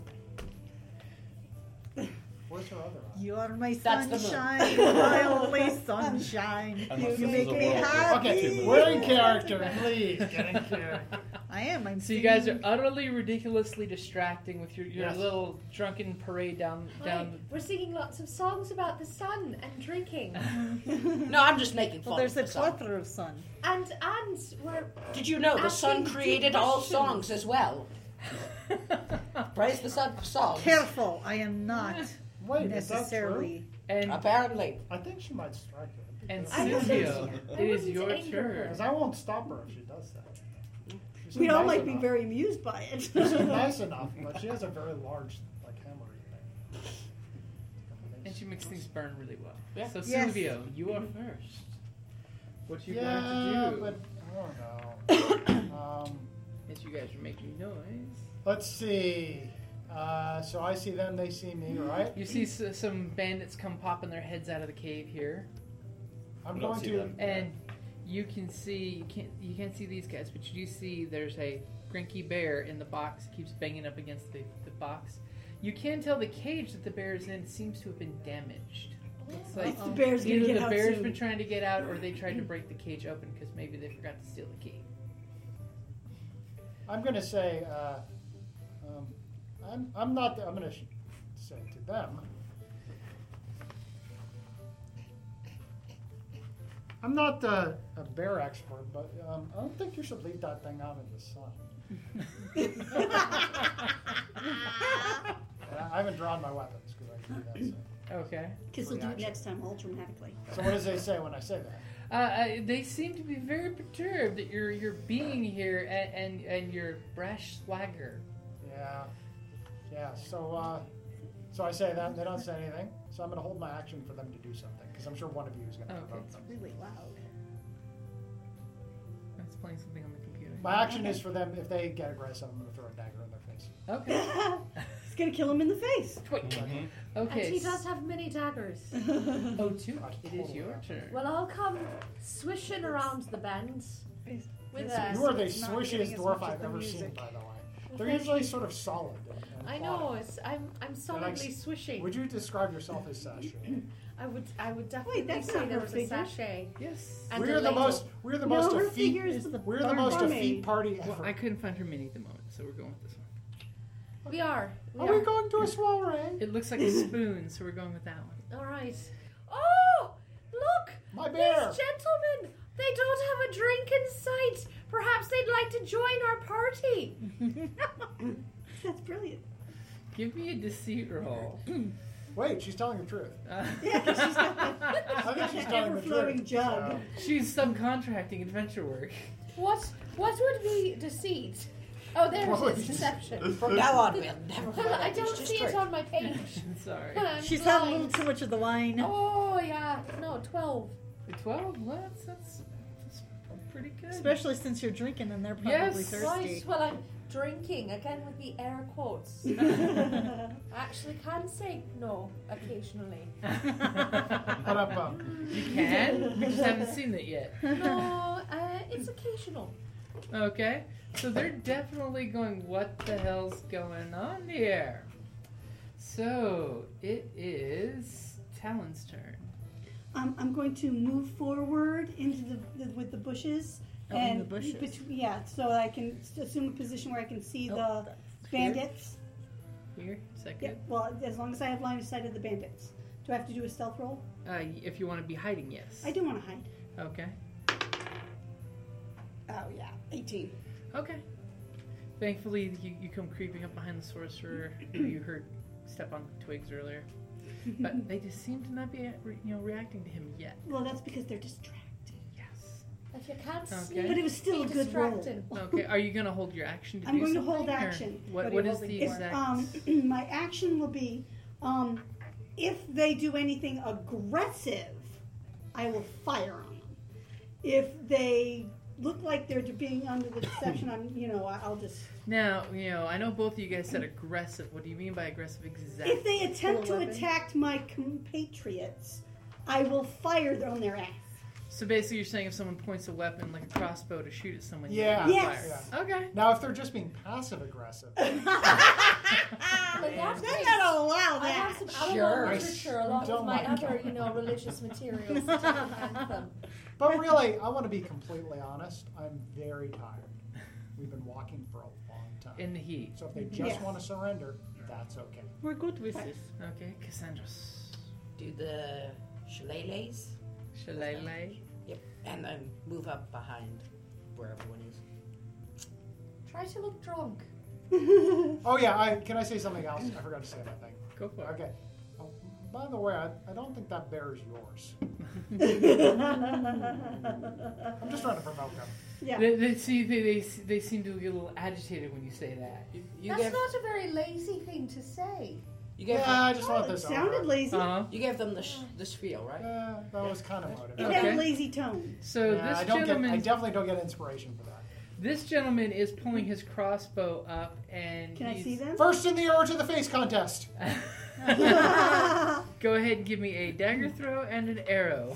Where's her other eye? You are my That's the moon. sunshine, my only sunshine. Unless You this make is a me world with happy. two Okay, moons. we're in character, please. Get in character. I am. I'm. So you guys are singing. utterly ridiculously distracting with your, your Yes. little drunken parade down Hi, down. we're singing lots of songs about the sun and drinking, No, I'm just making fun Well, there's of a the sun. plethora of sun. and and we're Did you know the sun asking created deep all questions. songs as well? Praise the sun for songs. Careful, I am not Wait, is that true? necessarily. and Apparently. I think she might strike it. and I wasn't- Silvio, I it is wasn't your anger turn. Because I won't stop her if she does that. She's We all nice might be enough. very amused by it. She's nice enough, but she has a very large, like, hammery thing. And she makes things burn really well. Yeah. So Yes. Silvio, you are first. What you yeah, going to do? but I don't know. um, As you guys are making noise. let's see. Uh, so I see them, they see me, right? You see s- some bandits come popping their heads out of the cave here, I'm We don't going see to. them. and you can see you can't you can't see these guys, but you do see there's a Grinky bear in the box. It keeps banging up against the, the box. You can tell the cage that the bear is in seems to have been damaged. It's like It's the bear's gonna either get the out bear's soon. been trying to get out, or they tried to break the cage open because maybe they forgot to steal the key. I'm going to say, uh, um, I'm, I'm not, I'm going to sh- say to them, I'm not uh, a bear expert, but um, I don't think you should leave that thing out in the sun. And I I haven't drawn my weapons because I can do that. So. Okay. Because we'll do it Reaction. next time, ultramatically. so what does they say when I say that? Uh, uh, they seem to be very perturbed that you're you're being here and and, and your brash swagger. Yeah, yeah. So, uh, so I say that, and they don't say anything. So I'm going to hold my action for them to do something, because I'm sure one of you is going to Okay. provoke them. Really loud. I was playing something on the computer. My action is for them, if they get aggressive, I'm going to throw a dagger in their face. Okay. It's gonna kill him in the face. Twink. Mhm. Okay. And he does have many daggers. Oh, two. I It is totally your have. turn. Well, I'll come swishing around the bends with It's- a. You are the it's not swishiest getting as dwarf much as I've the ever music. seen, by the way. Well, They're thank usually you. sort of solid. And, and I flat. know. It's, I'm I'm solidly swishing. Would you describe yourself as sashay? I would I would definitely that's say not there her was a figure. sachet. Yes. And We're a the ladle. most. We're the No, most her effete. figure is the We're the most barmaid. effete party Well, ever. I couldn't find her mini at the moment, so we're going with this one. We are. We Are are. we going to a soiree? It looks like a spoon, so we're going with that one. All right. Oh, look! My bear. These gentlemen, they don't have a drink in sight. Perhaps they'd like to join our party. That's brilliant. Give me a deceit roll. Wait, she's telling the truth. Uh, Yeah, 'cause she's got I think she's that telling the ever-flowing truth. jug. so- she's subcontracting adventure work. What? What would be deceit? Oh, there What it would is. you- Deception. From now on, we'll never forget I it. don't It's just see it great. on my page. Sorry. I'm She's had a little blind. too much of the wine. Oh yeah, no, twelve. twelve? Well, that's, that's, that's pretty good. Especially since you're drinking and they're probably Yes. thirsty. Right. Well, I'm drinking again with the air quotes. I actually can say no occasionally. Ba-dum-bum. You can? We just haven't seen it yet. No, uh, it's occasional. Okay. So they're definitely going, what the hell's going on here? So it is Talon's turn. Um, I'm going to move forward into the, the with the bushes. Oh, in and the bushes. between- yeah, so I can s- assume a position where I can see Oh, the that's bandits. Here, is that Yeah, good? well, as long as I have line of sight of the bandits. Do I have to do a stealth roll? Uh, if you want to be hiding, yes. I do want to hide. Okay. Oh yeah, eighteen. Okay. Thankfully, you, you come creeping up behind the sorcerer who you heard step on twigs earlier. But they just seem to not be, re- you know, reacting to him yet. Well, that's because they're distracted. Yes. If you can't Okay. see, But it was still be a good roll. distracting. Okay. Are you going to hold your action to I'm do going to something? hold or action. What, What are what you is the holding for? exact? Um, my action will be, um, if they do anything aggressive, I will fire on them. If they look like they're being under the deception, I'm, you know, I- I'll just. Now, you know, I know both of you guys said aggressive. What do you mean by aggressive exactly? If they attempt to Full weapon. attack my compatriots, I will fire on their ass. So basically, you're saying if someone points a weapon like a crossbow to shoot at someone, you Yeah. can Yes. fire. Okay. Now, if they're just being passive aggressive, But that's They're not gonna allow I have that. some Sure. Alamoth literature along Don't with my mind. other, you know, religious materials to take against them. but really, I want to be completely honest. I'm very tired. We've been walking for a long time. In the heat. So if they just Yes. want to surrender, that's okay. We're good with this. Okay, Cassandras. Do the shillelaghs. Shillelagh. Yep. And then move up behind where everyone is. Try to look drunk. Oh yeah, I can I say something else? I forgot to say that thing. Go for it. Okay. Oh, by the way, I, I don't think that bear is yours. I'm just trying to provoke them. Yeah. They, they, see, they, they, they seem to get a little agitated when you say that. You, you That's gave, not a very lazy thing to say. you gave, Yeah, them, I just want Oh, it this sounded over. lazy. Uh-huh. you gave them the, sh- the spiel, right? Yeah, that was kind of motivating. It had Okay. a lazy tone. So Yeah, this I don't get. I gentleman, definitely don't get inspiration for that. This gentleman is pulling his crossbow up, and Can I he's... see them? First in the arrow to the face contest. Go ahead and give me a dagger throw and an arrow.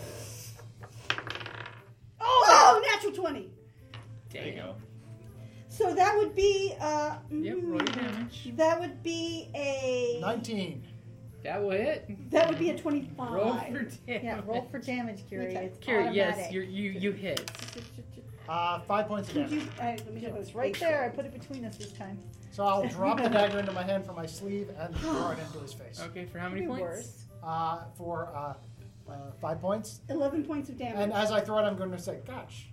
Oh, natural twenty. There you go. So that would be. Uh, Yep, roll your damage. That would be a. nineteen. That will hit. That would be a twenty-five. Roll for damage. Yeah, roll for damage, Curie. Okay. It's Carrie, yes, automatic. you're, you you hit. Uh, five points of Could you? damage. Uh, let me It's just right there. I put it between us this time. So I'll drop the dagger into my hand from my sleeve and throw it into his face. Okay, for how many Could be points? worse. Uh, for uh, uh, five points. Eleven points of damage. And as I throw it, I'm going to say, "Gosh."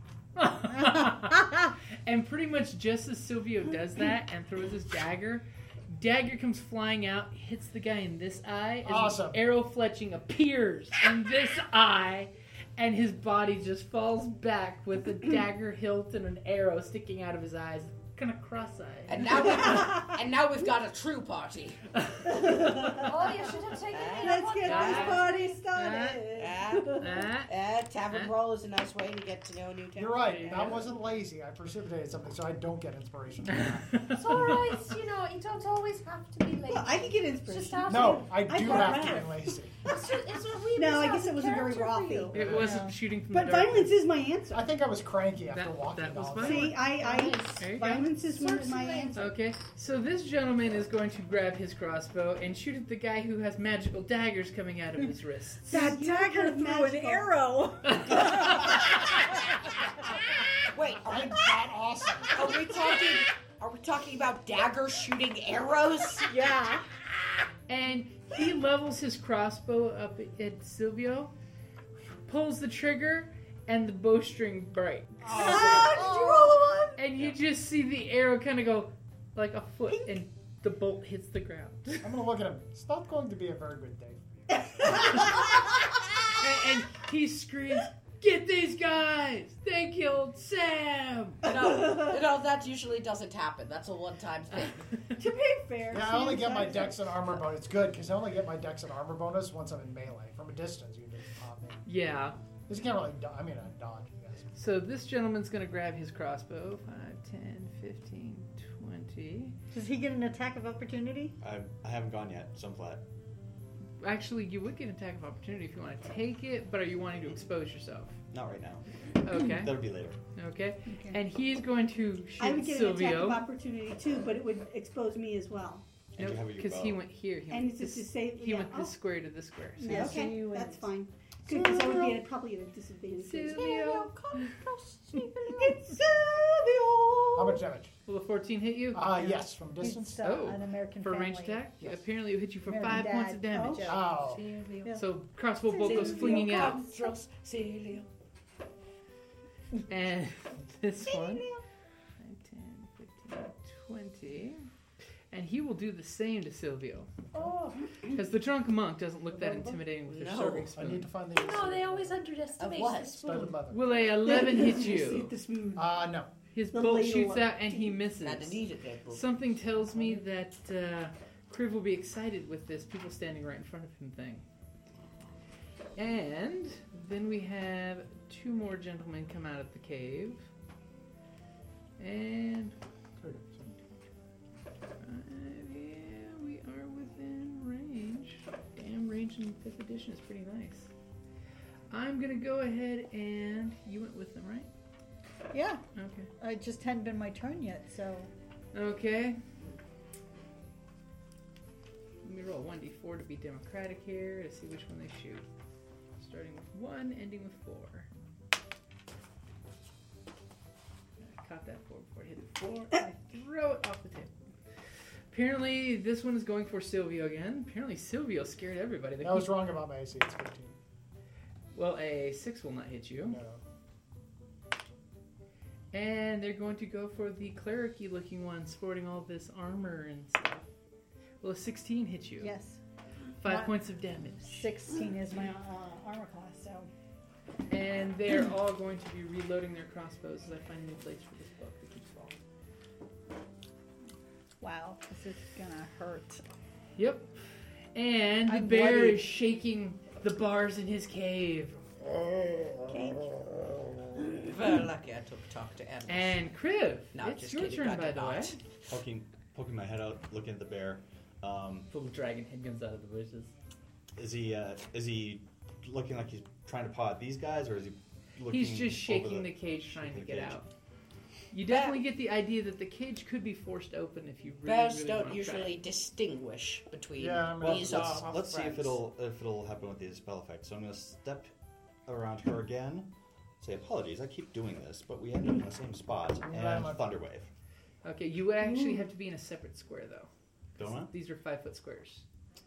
And pretty much just as Silvio does that and throws his dagger, dagger comes flying out, hits the guy in this eye. As Awesome. an arrow fletching appears in this eye, and his body just falls back with a dagger hilt and an arrow sticking out of his eyes, kind of cross-eyed. And now, we've, and now we've got a true party. Oh, you should have taken me Let's up get on this that. party started. Ah, Uh, tavern brawl is a nice way to get to know a new town. You're right. That wasn't lazy. I precipitated something, so I don't get inspiration. from that. It's alright, you know, you don't always have to be late. Well, I can get It's just inspiration. how No, I I do got have to that. be lazy. It's, just, it's a wee No, bit I guess out it of wasn't very character for frothy. you. it wasn't shooting from But the dark. violence is my answer. I think I was cranky after That- walking that was all fine. day. See, I, There you I go. violence is one of Sorts my of things. answer. Okay, so this gentleman is going to grab his crossbow and shoot at the guy who has magical daggers coming out of his wrists. That You dagger have threw an magical- arrow. Wait, are, I'm that awesome. are we talking? Are we talking about dagger shooting arrows? Yeah. And he levels his crossbow up at Silvio, pulls the trigger, and the bowstring breaks. Oh, did you roll a one? And you just see the arrow kind of go like a foot, and the bolt hits the ground. I'm going to look at him. It's not going to be a very good day. and, and he screams, "Get these guys! They killed Sam!" You know, you know, that usually doesn't happen. That's a one-time thing. To be fair, Yeah, I only get my dex and armor bonus. It's good, because I only get my dex and armor bonus once I'm in melee. From a distance, you can just pop me. Yeah. Because you can't really do- I mean, I dodge, you guys. So this gentleman's going to grab his crossbow. five, ten, fifteen, twenty. Does he get an attack of opportunity? I, I haven't gone yet, so I'm flat. Actually, you would get an attack of opportunity if you want to take it, but are you wanting to expose yourself? Not right now. Okay. That'll be later. Okay. And he's going to I shoot would get an attack Silvio. of opportunity too, but it would expose me as well. And you have your Because bow. he went here. He And went it's this, just to say, he yeah, went oh, this square to this square. So yeah, so okay, you that's win. fine. Good, because I would be at, probably at a disadvantage. Silvio. It's Silvio. How much damage? Will a fourteen hit you? Uh, yes, from distance. It's uh, Oh, an American For a family. ranged attack? Yes. Apparently it hit you for American five points dad. of damage. Oh. Yeah. So crossbow bolt goes flinging out. And this one, nine, ten, fifteen, twenty. And he will do the same to Silvio. Oh, Because the drunk monk doesn't look that intimidating with their No. serving I need spoon. to find the no, they always underestimate Of what? the Studded spoon. leather. Will a eleven hit See you? the spoon. Uh, no. His The bolt ladle shoots of out and he Not misses. to need it, Red Bull. Something tells me that uh, Kriv will be excited with this people standing right in front of him thing. And then we have two more gentlemen come out of the cave. And uh, yeah, we are within range. Damn, range in fifth edition is pretty nice. I'm gonna go ahead and you went with them, right? Yeah. Okay. It just hadn't been my turn yet, so. Okay. Let me roll one d four to be democratic here to see which one they shoot. Starting with one, ending with four. I caught that four before I hit it four. I throw it off the table. Apparently, this one is going for Silvio again. Apparently, Silvio scared everybody. They I was keep- wrong about my A C. It's fifteen. Well, a six will not hit you. No. And they're going to go for the cleric-y looking one, sporting all this armor and stuff. Will a sixteen hit you? Yes. Five Not- points of damage. sixteen is my uh, armor class, so. And they're all going to be reloading their crossbows as I find a new place for this book that keeps falling. Wow, this is gonna hurt. Yep. And the I'm bear bloody. is shaking the bars in his cave. Okay. Very lucky I took talk to animals. And Kriv, No, it's just your kidding, turn, I by did the way. not. Poking, poking my head out, looking at the bear. Um, Little dragon head comes out of the bushes. is he? Uh, is he looking like he's trying to paw at these guys, or is he looking? He's just shaking over the, cage, trying to shaking get the cage? out. You definitely get the idea that the cage could be forced open if you really, Bears really don't want to usually distinguish between Yeah, I mean, Well, these let's, are let's see if friends. it'll if it'll happen with these spell effects. So I'm going to step around her again. Say apologies, I keep doing this, but we end up in the same spot. And I'm a- Thunderwave. Okay, you would actually have to be in a separate square, though. Don't I? These are five-foot squares.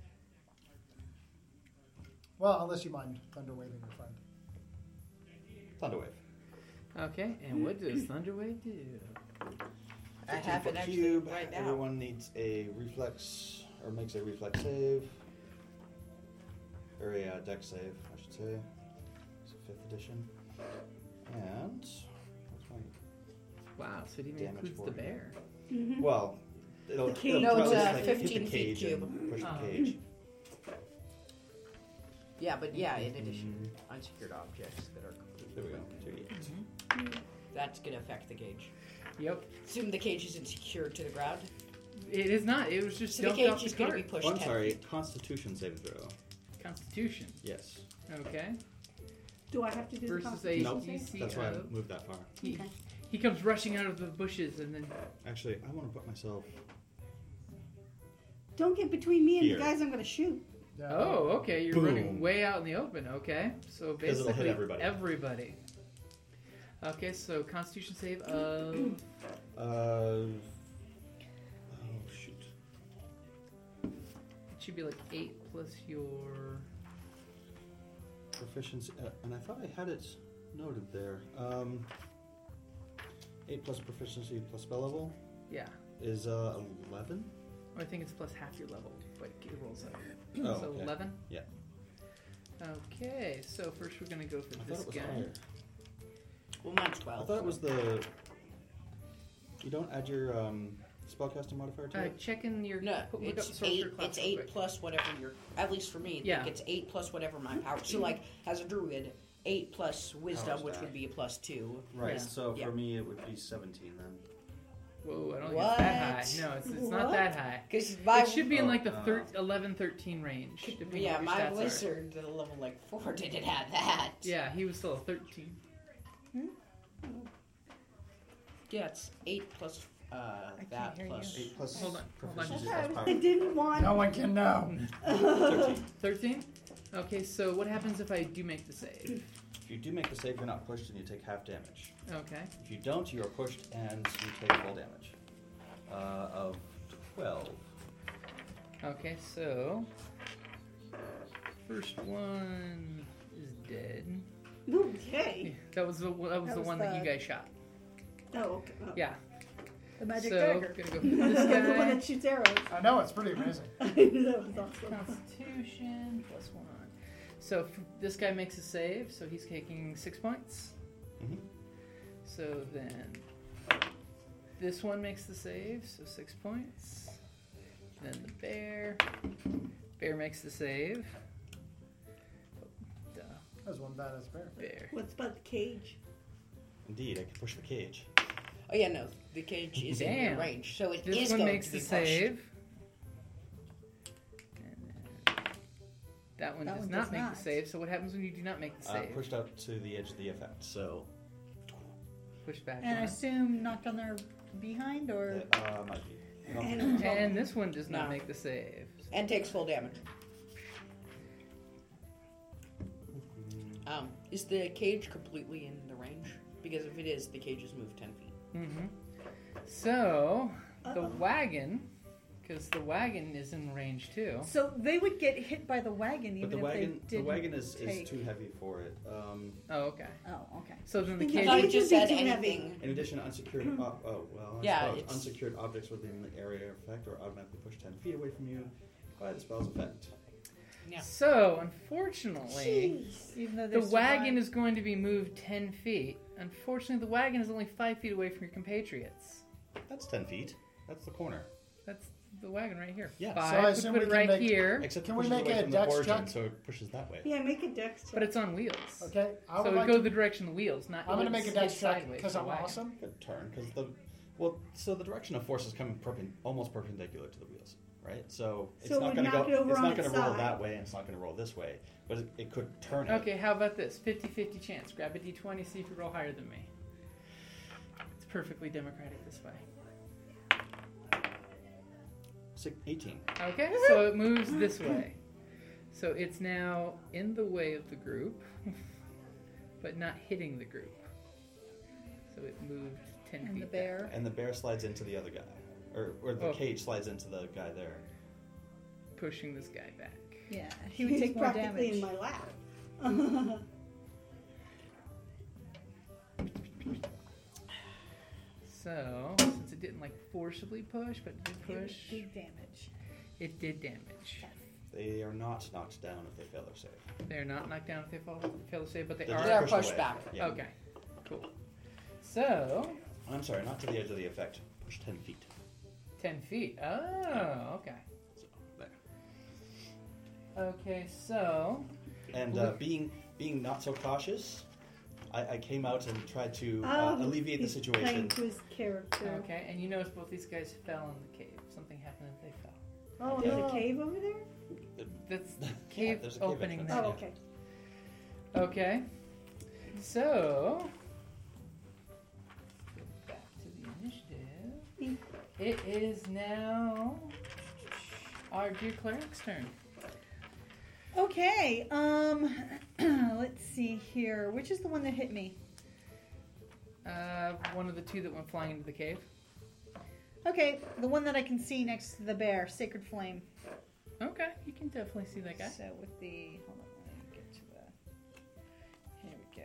Well, unless you mind thunder waving your friend. Thunderwave. Okay, and what does Thunderwave do? I have it fifteen-foot actually cube. right now. Everyone needs a reflex, or makes a reflex save. Or a uh, dex save, I should say. It's a fifth edition. And... what's my Wow, so it even Damage includes for the you. bear. Well, it'll, The cage. it'll No, it's probably a like hit fifteen the feet cage cube. and push Oh. the cage. Yeah, but yeah, in addition, unsecured objects that are There we completely go. Two D eight. that's going to affect the cage. Yep. Assume the cage isn't secured to the ground. It is not. It was just So the dumped cage off is the going to be cart. pushed Oh, I'm ten sorry. feet. Constitution saving throw. Constitution. Yes. Okay. Do I have to do the Versus a constitution Nope. save? D C That's why I of... moved that far. He, Okay. he comes rushing out of the bushes and then... Actually, I want to put myself. Don't get between me and Here. the guys I'm going to shoot. Yeah. Oh, okay. You're Boom. running way out in the open. Okay. So 'Cause it'll hit basically everybody. everybody. Okay, so Constitution save of... Uh. Oh, shoot. It should be like eight plus your... Proficiency. Uh, and I thought I had it noted there. Um. eight plus proficiency plus spell level Yeah. is uh, eleven? Or I think it's plus half your level, but it rolls up. Oh, so okay. eleven? Yeah. Okay, so first we're going to go for I this thought it was guy. higher. Well, mine's I twelve. thought it was the. You don't add your um, spellcasting modifier to Uh, it? check in your... No, look up it's sorcerer eight. class It's real eight quick. plus whatever your. At least for me, I Yeah. think it's eight plus whatever my power. So, like, as a druid, eight plus wisdom, Power which stack. would be a plus two. Right, Yeah. so Yeah. for me it would be seventeen then. Whoa, I don't think it's that high. What? No, it's, it's not What? that high. Because my It should be in Oh, like the uh, thir- eleven, thirteen range. depending yeah, on what my your stats are. wizard at a level like four didn't have that. Yeah, he was still a thirteen. Yeah, it's eight plus uh, can't that hear plus. you. eight plus Hold on, hold on. proficiency That's plus right. power. I didn't want. No one can know. thirteen. thirteen? Okay, so what happens if I do make the save? If you do make the save, you're not pushed and you take half damage. Okay. If you don't, you are pushed and you take full damage. Uh, of twelve. Okay, so... First one is dead. Okay. That was the, that was That the was one that you the- guys shot. Oh, okay. Oh. Yeah. The magic so, dagger. gonna go for this the one guy. that shoots arrows. I know, it's pretty amazing. that was awesome. Constitution plus one. So f- this guy makes a save, so he's taking six points. Mhm. So then this one makes the save, so six points. Then the bear. Bear makes the save. Oh, duh. That was one badass bear. Bear. What's about the cage? Indeed, I can push the cage. Oh yeah, no, the cage is in Damn. your range, so it is This one going makes to the be pushed. save. And then that one That does one not does make not. the save. So what happens when you do not make the Uh, save? pushed out to the edge of the effect, so Push back. And I one. assume knocked on their behind, or uh, uh, might be. No. And, And this one does not No. make the save. And takes full damage. Um, is the cage completely in the range? Because if it is, the cage is moved ten feet. Mm-hmm. So the Uh-oh. wagon, because the wagon is in range too. so they would get hit by the wagon But even the if wagon, they the didn't wagon is, take. is too heavy for it. Um, Oh, okay. Oh, okay. So then the I I cage. thought Cage it just would be said too heavy. anything. in addition, unsecured. oh, oh, well, I Yeah, suppose it's- unsecured objects within the area effect are automatically pushed ten feet away from you by the spell's effect. Yeah. So unfortunately, Even though the they wagon survived. is going to be moved ten feet. Unfortunately, the wagon is only five feet away from your compatriots. That's ten feet. That's the corner. That's the wagon right here. Yeah. Five. So I we assume put we it can right make- here, Except Can it we pushes make away a from the dex origin, check? so it pushes that way. Yeah, make a dex check. but it's on wheels. Okay, I So would it like would go to, the direction of the wheels, not. I'm going to it make a wouldn't dex skip check sideways because the I'm wagon. awesome. Good turn, because the well, so the direction of force is coming perpen- almost perpendicular to the wheels, right? So it's So it not would going to knock go. it over It's on not its going to roll side. that way, and it's not going to roll this way, but it, it could turn it. Okay, how about this? fifty-fifty chance. Grab a d twenty, see if you roll higher than me. It's perfectly democratic this way. Six, eighteen. Okay, so it moves this way. So it's now in the way of the group, but not hitting the group. So it moved ten And feet. the back. bear. And the bear slides into the other guy, or or the Oh. cage slides into the guy there. Pushing this guy back. Yeah, he would He's take more practically in damage. my lap. So, since it didn't like forcibly push, but did push, Big damage. it did damage. They are not knocked down if they fail their save. They're not knocked down if they fall, fail to save, but they They're are. just They are pushed pushed away. back. Yeah. Okay, cool. So, I'm sorry, not to the edge of the effect. Push ten feet. ten feet. Oh, okay. So there. Okay, so. And uh, being being not so cautious, I, I came out and tried to uh, Um, alleviate the he's situation. Playing to his character. Okay, and you notice both these guys fell in the cave. Something happened and they fell. Oh, Yeah. there's a cave over there? That's the Yeah, cave there's a cave opening entrance. there. Oh, okay. Okay. So. Go back to the initiative. It is now our dear cleric's turn. Okay, um, let's see here. Which is the one that hit me? Uh, one of the two that went flying into the cave. Okay, the one that I can see next to the bear, Sacred Flame. Okay, you can definitely see that guy. So with the, hold on, let me get to the, here we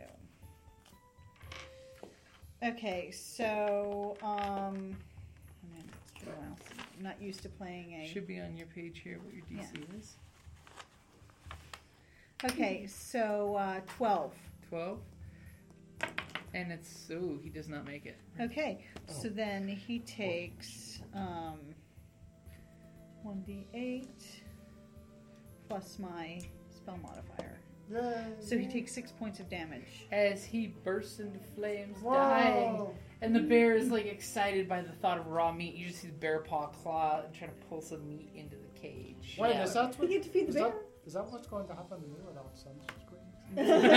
go. Okay, so, um, man, it's been a while since- I'm not used to playing a. Should be on your page here what your D C Yeah. is. Okay, so uh, twelve. twelve. And it's, oh, he does not make it. Okay, so Oh. then he takes um, one d eight plus my spell modifier. Yay. So he takes six points of damage. As he bursts into flames, Whoa. dying. And the bear is like excited by the thought of raw meat. You just see the bear paw claw and try to pull some meat into the cage. Wait, Yeah. is that We what, get to feed the is bear? that, is that what's going to happen to me without sunscreen?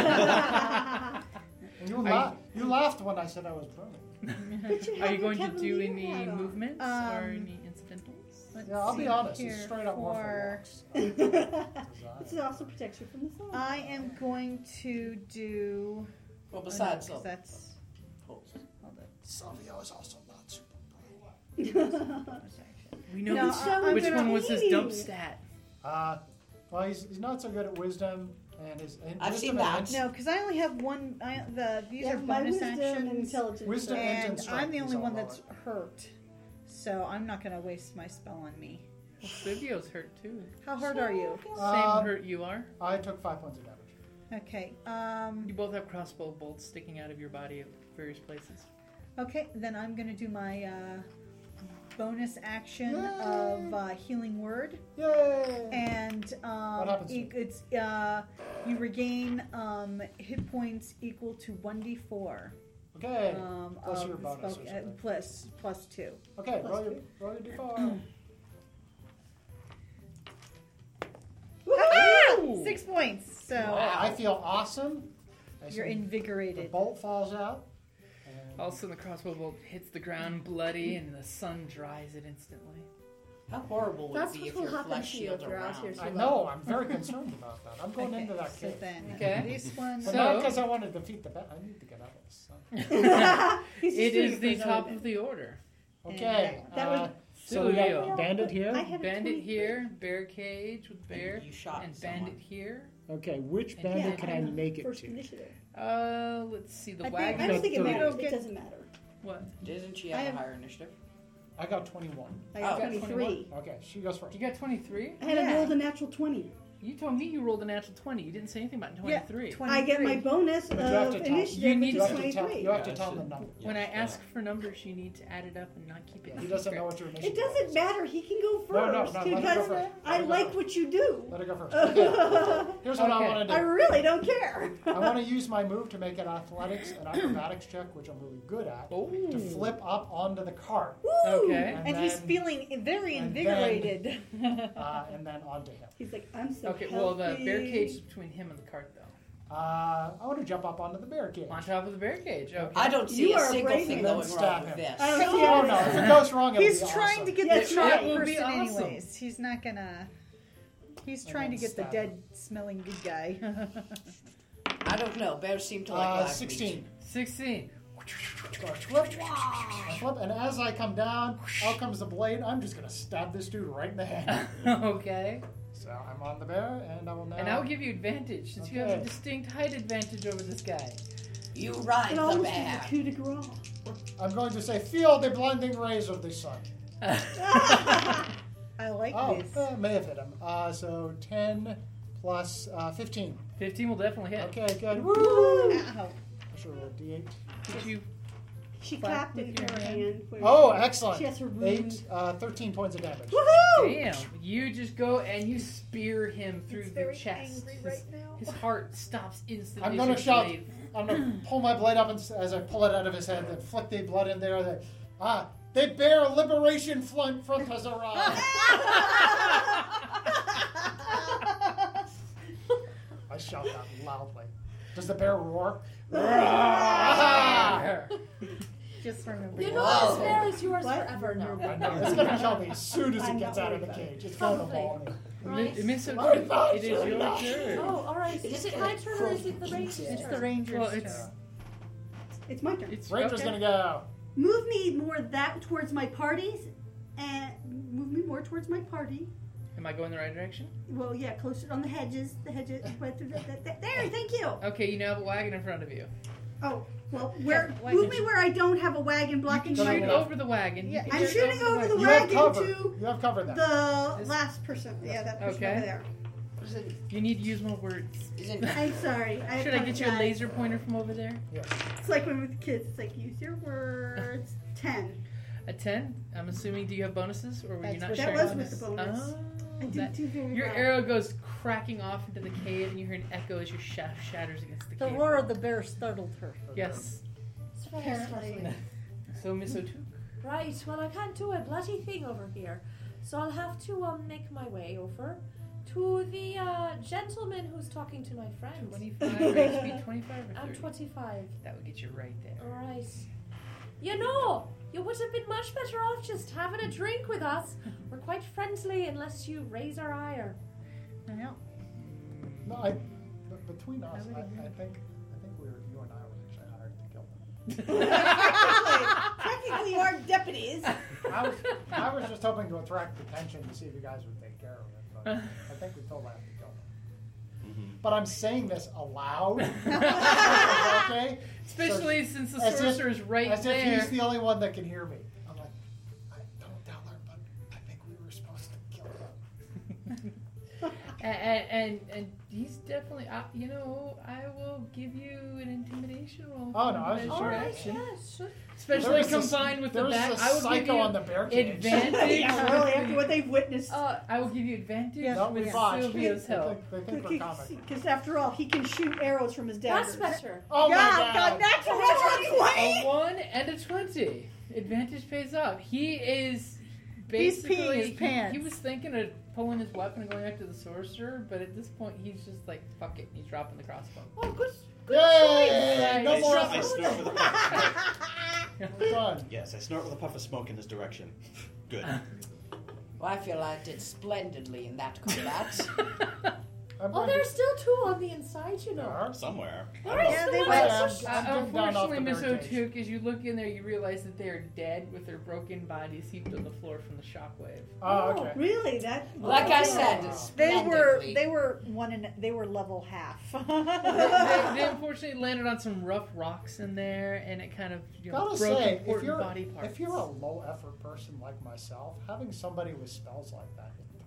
And you, Are la- you laughed when I said I was burning. But you Are have you the going to Kevin do Lear any hat on. movements Um, or any incidentals? Let's Yeah, I'll be see honest. here It's straight up more for- for looks. This also protects you from the sun. I am going to do. Well, oh, no, besides 'cause the that's. Hold it. Savio is also not super bright. Bonus action. We know No, which, I- I'm which gonna- one was his dump stat. Uh, well, he's, he's not so good at wisdom and his. And I've wisdom seen and that. ins- No, because I only have one. I, the these Yeah, are my bonus wisdom and actions, intelligence. Wisdom are- and and strength I'm the is only all one lower. that's hurt. So I'm not going to waste my spell on me. Well, Silvio's hurt too. How hard are you? Same Um, hurt you are. I took five points of damage. Okay. Um. You both have crossbow bolts sticking out of your body at various places. Okay. Then I'm going to do my uh, bonus action Yay. of uh, healing word, Yay! and um, What happens to e- it's uh, you regain um, hit points equal to one d four. Okay. Um, Plus of your the bonus spell- or something. uh, plus plus two. Okay, Plus roll your, two. roll your d four. Ah! Six points. So I feel awesome. I you're see The invigorated. bolt falls out. and- All of a sudden, the crossbow bolt hits the ground bloody, and the sun dries it instantly. How horrible would That's it be what if will your happen flesh to you shield if you're out around? here so I long. know. I'm very concerned about that. I'm going Okay, into that so cave. then Okay. this one. But So- not because I want to defeat the bat. I need to get out of this. So. He's just It doing is for the his top own of the order. Okay. That uh, would- so we Silvio. got bandit here. I had a Bandit twenty. here, bear cage with bear, You shot and someone. bandit here. Okay, which And bandit yeah, can I I know. make it First to? initiative. Uh, let's see the I think- wagon. I don't think it thirty. matters. Don't It get- doesn't matter. What? Didn't she I have a have- higher initiative? I got twenty-one. I got Oh. twenty-three. Okay, she goes first. You got twenty-three. I had Yeah. a rolled a natural twenty. You told me you rolled a natural twenty. You didn't say anything about Yeah, twenty-three. I get my bonus But you have of to tell- initiative, you which need is You have to tell, twenty-three. you have to Yeah, tell so- him the number. When I Yeah. ask for numbers, you need to add it up and not keep it. He doesn't know what your initiative It doesn't is. matter. He can go first No, no, no, let it go because first. Let I it go like first. what you do. Let it go first. Okay. Here's what Okay. I want to I do. really don't care. I want to use my move to make an athletics and acrobatics check, which I'm really good at, Oh. to flip up onto the cart, Okay. And And he's then- feeling very and invigorated. uh, and then onto him. He's like, I'm so Okay, well, the healthy. bear cage is between him and the cart, though. Uh, I want to jump up onto the bear cage. On top of the bear cage. Okay. I don't see You a are a single brave thing man. going Stab wrong him. with this. I don't see Oh no! anything. If it goes wrong, it'll He's be trying awesome. to get Yes, the right. sharp It will be person awesome. anyways. He's not gonna. He's And trying to then get the stab dead him. smelling good guy. I don't know. Bears seem to like Uh, black sixteen. sixteen. So I flip, I flip, and as I come down, out comes the blade. I'm just gonna stab this dude right in the head. Okay. So I'm on the bear, and I will now. And I will give you advantage since you have a Okay. distinct height advantage over this guy. You ride It the almost bear. is a coup de grace. I'm going to say, feel the blinding rays of the sun. I like Oh, this. uh, may have hit him. Uh, so ten plus uh, fifteen. fifteen will definitely hit. Okay, good. Woo! Ow. I should roll a d eight. Did you? She Clap clapped it with in your her hand. hand. where Oh, she- excellent. She has her wound. Eight, uh, thirteen points of damage. Woohoo! Damn! You just go and you spear him through He's the very chest. angry his, right now. his heart stops instantly. I'm as gonna your shout. blade- I'm gonna pull my blade up and, s- as I pull it out of his head, and flick the blood in there. That ah, the bear liberation front front has arrived. I shout that loudly. Does the bear roar? Ah! Just remember. You that. know Wow. this bear is yours What? forever now. I know, it's gonna kill me as soon as I'm it gets not out of the worried about cage. It's gonna Probably. maul me. Right. Miss I'm O'Toole, not it is sure your not. turn. Oh, alright. Is it my turn or is it the ranger's It's turn? the ranger's Well, it's turn. It's my turn. it's Ranger's okay. gonna go. Move me more that towards my parties, and move me more towards my party. Am I going the right direction? Well, yeah, closer on the hedges. The hedges. But th- th- th- there, thank you. Okay, you now have a wagon in front of you. Oh, well, where Yeah, move wagon. me where I don't have a wagon You blocking can Go shoot ahead. my. over the wagon. You Yeah, can I'm shoot shooting over the You have wagon cover. to You have cover then. the This- last person. Yeah, that person Okay. over there. Isn't, You need to use more words. isn't, I'm sorry. I Should I get you a apologize. laser pointer from over there? Yes. It's like when with kids. It's like use your words. Ten. A ten? I'm assuming. Do you have bonuses, or were you That's not what- That sharing was bonus? with the bonus. Oh, I did that- do very your well. arrow goes cracking off into the cave, and you hear an echo as your shaft shatters against the The cave. roar of the bear startled her. Yes. It's very Apparently. startling. So Miss O'Toole. Right, well, I can't do a bloody thing over here. So I'll have to um, make my way over to the uh, gentleman who's talking to my friend. twenty-five, range speed twenty-five or I'm thirty? twenty-five. That would get you right there. Alright. You know, you would have been much better off just having a drink with us. We're quite friendly unless you raise our ire. Yeah. No, I. But between us, I, I think I think we were you and I were actually hired to kill them. Technically, you are deputies. I was I was just hoping to attract attention to see if you guys would take care of it, but I think we totally have to kill them. But I'm saying this aloud. Okay? Especially since the as if- sorcerer's right As there. if he's the only one that can hear me. I'm like, I don't tell her, but I think we were supposed to kill them. and, and and he's definitely, uh, you know, I will give you an intimidation roll. Oh, no, I was as just your Alright, action. yes. Sure. Especially There was a- combined with the there was back. a I will give psycho you on the bear cage. advantage. Yeah, really, after what they've witnessed. Uh, I will give you advantage Yeah, No, we with botched. Sylvia's They help. think, they think we're comic. Because after all, he can shoot arrows from his daggers. that's better. Oh yeah, my got god! natural A twenty. one and a twenty. Advantage pays off. He is He's basically. peeing his he- pants. He was thinking of pulling his weapon and going after the sorcerer, but at this point he's just like, fuck it. He's dropping the crossbow. Oh, good. Yay! No I more I effort. snort with a puff. We're done. Yes, I snort with a puff of smoke in this direction. Good. well, I feel I did splendidly in that combat. I'm Oh, going there's to- still two on the inside, you There know. are. Somewhere. There I don't is Yeah, know. they the were. one. I'm- Uh, I'm getting down off unfortunately, the Miss bear cage. O'Toole, as you look in there, you realize that they are dead with their broken bodies heaped on the floor from the shockwave. Oh, okay. Really? That. like I said, Wow. They were splendidly. they were one and they were level half. they, they unfortunately landed on some rough rocks in there, and it kind of you know, Gotta broke say, if important you're body parts. if you're a low effort person like myself, having somebody with spells like that is terrific.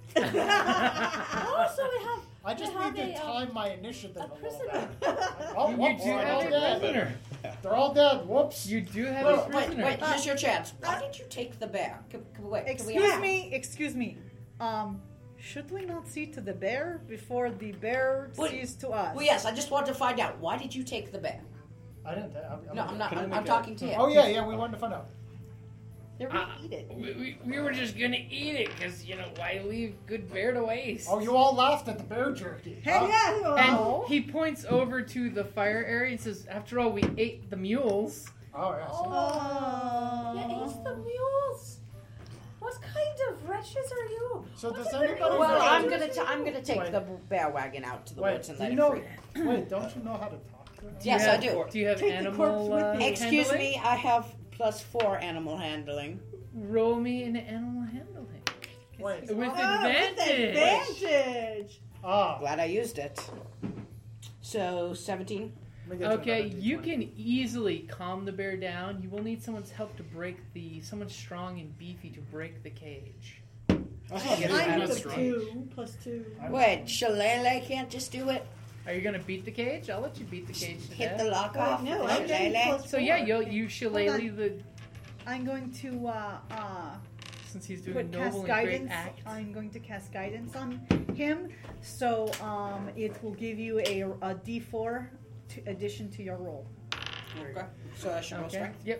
Oh, so we have. I just we have need to a, um, time my initiative a, a little prisoner. bit. Oh, You whoops, do they're have all a dead. prisoner. They're all dead. Whoops. You do have Wait, a wait, prisoner. wait, here's your chance. Why did you take the bear? Can, can, wait, can we Excuse ask? me, excuse me. Um, should we not see to the bear before the bear Well- sees to us? Well, yes, I just want to find out. Why did you take the bear? I didn't. I'm, No, I'm not. Can I I'm, make I'm a- talking to him. Oh yeah, yeah. We wanted to find out. They're gonna eat it. We, we, we were just gonna eat it because, you know, why leave good bear to waste? Oh, you all laughed at the bear jerky. Hey, huh? yeah. And he points over to the fire area and says, after all, we ate the mules. Oh yeah. so- Oh, Oh. you ate the mules. What kind of wretches are you? So What does did anybody? the Well, mules I'm do gonna. to T- I'm you? gonna take Wait. the bear wagon out to the Wait, woods and do let you it know? free. Wait, don't you know how to talk to them? Do you Yes, have- I do. Do you have Take the corpse animal with uh, you. Excuse handling? me, I have plus four animal handling. Roll me an animal handling. Wait. With Oh, advantage. with advantage. Ah. Glad I used it. So seventeen. let me get you Okay, another you D twenty. can easily calm the bear down. You will need someone's help to break the, someone strong and beefy to break the cage. That's I, not good. I I'm have a strong. two plus two. Wait, Shalele can't just do it. Are you gonna beat the cage? I'll let you beat the cage to Hit death. the lock Wait, off. no, with I did Shillelagh. plus So yeah, four. you'll, you shillelagh the, I'm going to uh, uh, since he's doing a put noble cast and great guidance. act. I'm going to cast guidance on him, so um, it will give you a, a D four to addition to your roll. Okay. So I should roll Okay. strength. Yep.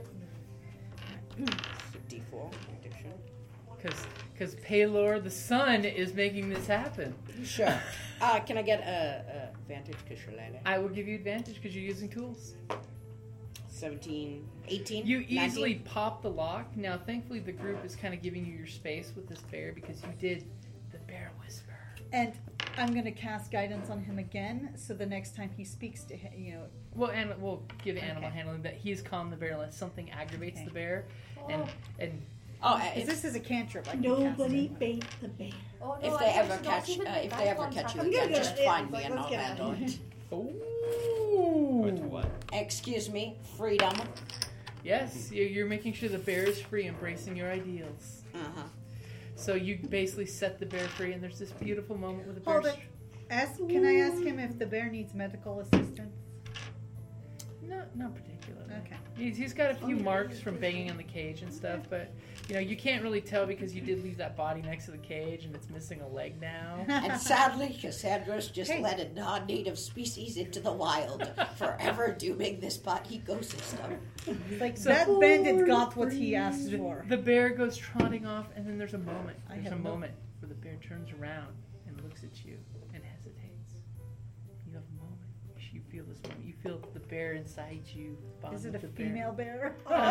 D four addiction. Because because Paylor the sun is making this happen. Sure. Uh, can I get a, a advantage because Shillelagh? I will give you advantage because you're using tools. seventeen, eighteen, You easily nineteen? pop the lock. Now, thankfully, the group is kind of giving you your space with this bear because you did the bear whisper. And I'm going to cast guidance on him again, so the next time he speaks to him, you know, Well, and we'll give animal Okay. handling that he's calmed the bear unless something aggravates Okay. the bear, and and Oh, uh, because if, this is a cantrip. I can Nobody cast bait the bear. Oh, no, if I they think ever I should not catch, even uh, make if eye they ever contact catch you with I'm again, gonna the go just to- yeah, find me like, and let's I'll get handle out. it. Wait, ooh, what? Excuse me, freedom. yes, you- you're making sure the bear is free, embracing your ideals. Uh huh. So you basically set the bear free, and there's this beautiful moment with the bear. Hold it. Ask, can I ask him if the bear needs medical assistance? No, not particularly. Okay. He's, he's got a few marks from banging on the cage and stuff, but you know you can't really tell because you did leave that body next to the cage and it's missing a leg now. And sadly, Cassandra's just Hey. let a non-native species into the wild, forever dooming this pot ecosystem. Like So- that bandit got what he asked for. The bear goes trotting off, and then there's a moment. I There's a have no- moment where the bear turns around and looks at you and hesitates. You have a moment. You feel this moment. You feel the bear inside you. bond Is it a with the bear. female bear?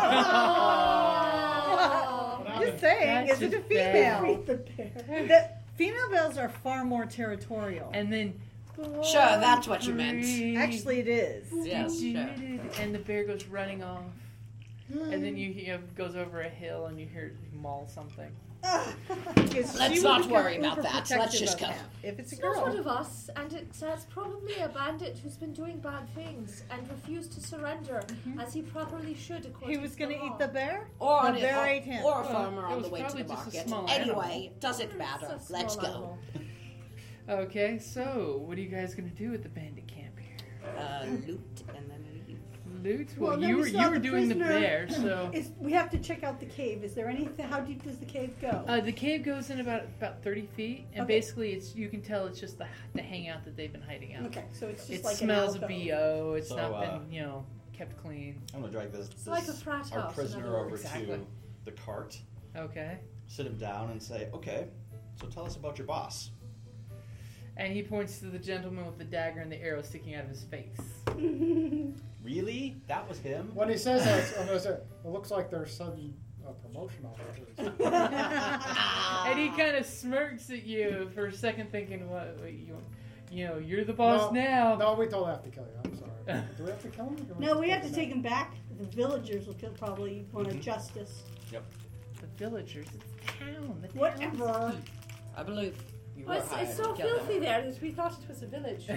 Oh. Just saying, That's is it a just bad. female? Bait the bear. The female bears are far more territorial. And then. Sure, that's what you meant. Actually, it is. Yes, sure. And the bear goes running off. And then you hear goes over a hill and you hear it maul something. Because Let's she not would worry become about that. Let's overprotective just of go. him. If it's a It's not one girl. of us, and it's uh, it's probably a bandit who's been doing bad things and refused to surrender, as he properly should, according He was to going the to eat law. the bear? Or, The on bear or, ate him. or a Well, farmer it on was the way to the probably just a market. small Anyway, animal. doesn't It's matter. a Let's small go. animal. Okay, so what are you guys gonna do at the bandit camp here? Uh, loot and then leave. Loot? Well, Well, then you we were still you have were the doing the prisoner. bear, so Is, we have to check out the cave. Is there anything? How deep does the cave go? uh, the cave goes in about about thirty feet, and Okay. basically it's you can tell it's just the the hangout that they've been hiding out. okay, so it's just It like smells an of alcove. B O. It's So, not uh, been you know kept clean. I'm gonna drag this, It's this like a frat our house, in prisoner other over words. Exactly. to the cart, Okay, sit him down, and say, "Okay, so tell us about your boss." and he points to the gentleman with the dagger and the arrow sticking out of his face. Really? That was him? When he says that, I'm gonna say, it looks like there's some uh, promotion opportunities. And he kind of smirks at you for a second, thinking, "What, what you, you know, you're the boss No, now." No, we don't have to kill you. I'm sorry. Do we have to kill him? or do No, we have to him take him back. The villagers will kill- probably want Mhm. justice. The villagers, it's town. The Whatever. townspeople. I believe you were Well, it's, hired it's so to kill filthy them. there that we thought it was a village.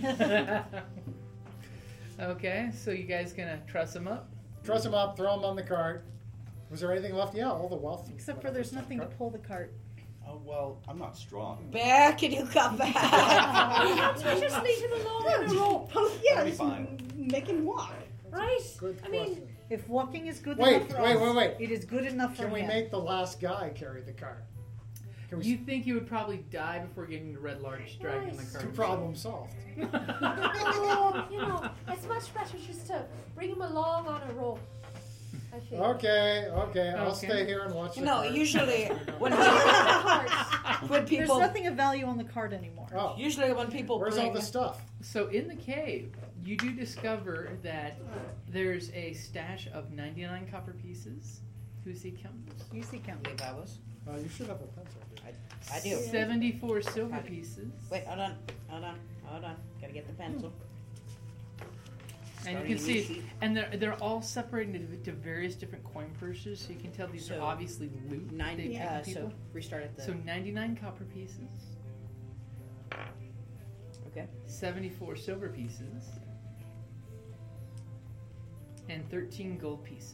Okay, so you guys gonna truss him up? Truss him up, throw him on the cart. Was there anything left? Yeah, all the wealth. Except for there's nothing to pull the cart. Oh, well, I'm not strong. Bear, can you come back? Can't we just leave him alone on a rope? Post, yeah, That'd be just fine. make him walk. Right? Good I mean, question. If walking is good Wait, enough for wait, us, wait, wait. it is good enough for Can we him. make the last guy carry the cart? Can we You think he would probably die before getting to Red Larch dragging the Nice. cart? problem solved? oh, you know, it's much better just to bring him along on a rope. I think. Okay, okay, I'll Okay. stay here and watch the No, cart. usually when Cards. when There's people nothing of value on the card anymore. Oh, usually when people where's bring all the stuff? So in the cave, you do discover that there's a stash of ninety-nine copper pieces. Who see counts? You see count. Leave hours. Uh, you should have a pencil. dude. I, I do. seventy-four silver pieces. Wait, hold on, hold on, hold on. Gotta get the pencil. And you can see, and they're they're all separated into to various different coin purses, so you can tell these So, are obviously loot. Ninety. they've Uh, given people. so restart at the. So ninety-nine copper pieces, okay. seventy-four silver pieces, and thirteen gold pieces.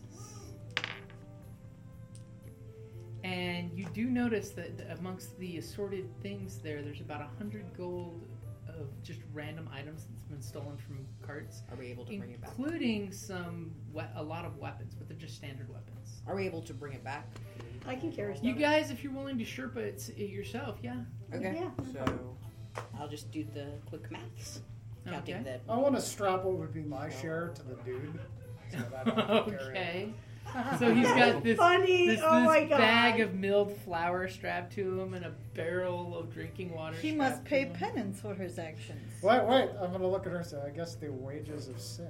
And you do notice that amongst the assorted things there, there's about a hundred gold of just random items that's been stolen from carts, Are we able to bring it back? including some we- a lot of weapons, but they're just standard weapons. Are we able to bring it back? I can carry stuff. You guys, if you're willing to Sherpa it, it yourself, yeah. Okay. Yeah, no So I'll just do the quick maths. Counting Okay. the. I want to strap what would be my share to the dude. So that I don't have to carry it. Okay. So he's got this, Funny. this, Oh this my God. bag of milled flour strapped to him and a barrel of drinking water. He strapped must to pay him. penance for his actions. Wait, wait. I'm gonna look at her and say, I guess the wages of sin.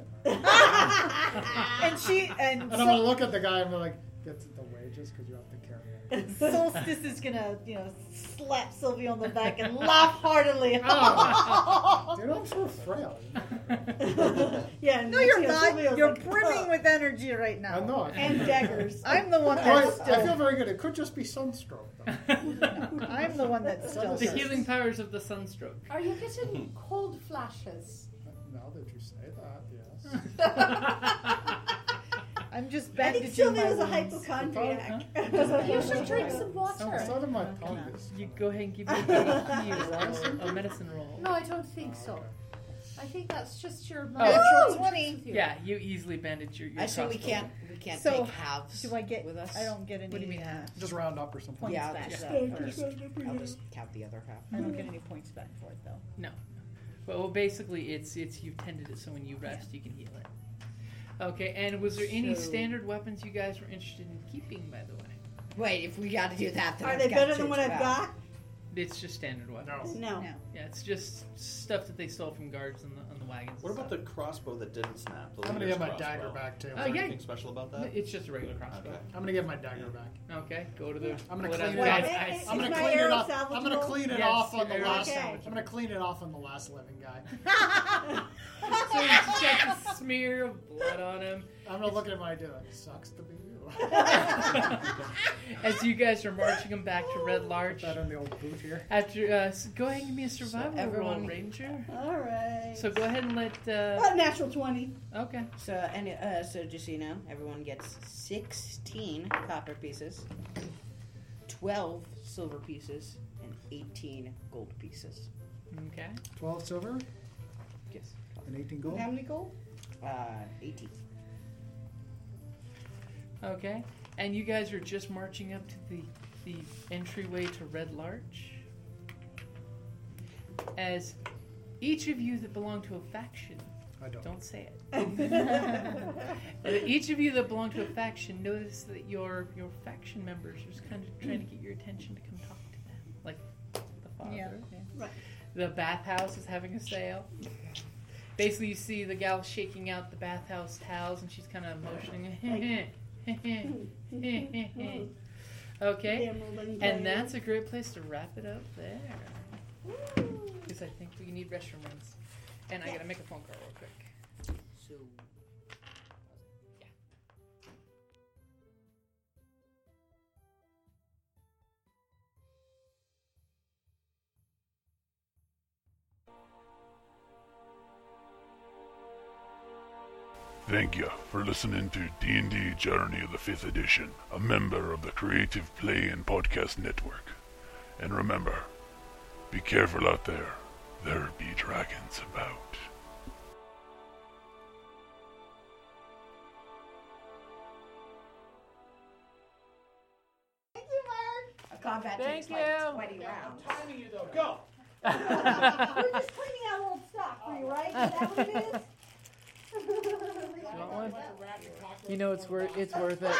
And she and And I'm gonna Sol- look at the guy and be like, "That's the wages because you have to carry it." Solstice is gonna, you know, slap Sylvie on the back and laugh heartily. Oh. Dude, I'm so frail. Yeah, No, you're yeah, not. Sylvia's You're like, brimming "Ugh." with energy right now. I know. I And daggers. I'm the one Oh, I, that's I feel still. very good. It could just be sunstroke, though. I'm the one that's still. The healing powers of the sunstroke. Are you getting cold flashes? Now that you say that, yes. I'm just I think bandaging Sylvia my was a wounds. hypochondriac. You should drink some Some water. side of my tongue is. You go ahead and give me a, you roll, a medicine roll. No, I don't think so. I think that's just your Oh. Natural twenty. Yeah, you easily bandage your. your I assume we crossbow. can't. We can't So, take halves. Do I get? with us? I don't get any. What do you mean? Uh, Just round up or something. points Yeah, I'll back. just, Yeah. uh, first, I'll just count the other half. I don't get any points back for it though. No. Well, well, basically, it's it's you've tended it, so when you rest, you can heal it. Okay, and was there any So- standard weapons you guys were interested in keeping, by the way? Wait, if we got to do that, then Are I've they got better to than what I've back. got? It's just standard weapons. No. No. No. Yeah, it's just stuff that they stole from guards on the on the wagons. What and about the stuff. crossbow that didn't snap? The I'm gonna leader's get my crossbow? dagger back too. Oh, Is there yeah. anything special about that? It's just a regular crossbow. Okay. I'm gonna get my dagger back. Okay, go to the. I'm gonna pull it clean out. it Guys, up. I- Is I'm gonna my clean it arrow off. I'm gonna salvageable? clean it Yes, off on your the arrow last. is Okay. I'm gonna clean it off on the last living guy. So you just got the smear of blood on him. I'm gonna look at him and I do it. Sucks to be you. As you guys are marching him back to Red Larch. Put that in the old boot here. After, uh, s- go ahead and give me a survival everyone- roll, Ranger. All right. So go ahead and let. Uh, What, natural twenty? okay. So, and uh, so just so you know, everyone gets sixteen copper pieces, twelve silver pieces, and eighteen gold pieces. Okay. Twelve silver Yes. and eighteen gold. How many gold? Uh, eighteen. Okay. And you guys are just marching up to the the entryway to Red Larch. As each of you that belong to a faction, I don't. don't say it. Uh, each of you that belong to a faction notice that your your faction members are just kind of trying to get your attention to come talk to them, like the father. Yeah. Right. The bathhouse is having a sale. Basically, you see the gal shaking out the bathhouse towels, and she's kind of motioning. Okay, Emerald and that's a great place to wrap it up there. Because I think we need restroom runs, and I gotta make a phone call real quick. So, Thank you for listening to D and D Journey of the fifth Edition, a member of the Creative Play and Podcast Network. And remember, be careful out there. There be dragons about. Thank you, Mark. A combat Thank takes you. like twenty rounds. Timing you though. Go. We're just cleaning out old stock for you, right? Is that what it is? You want one? You know it's worth it's worth it.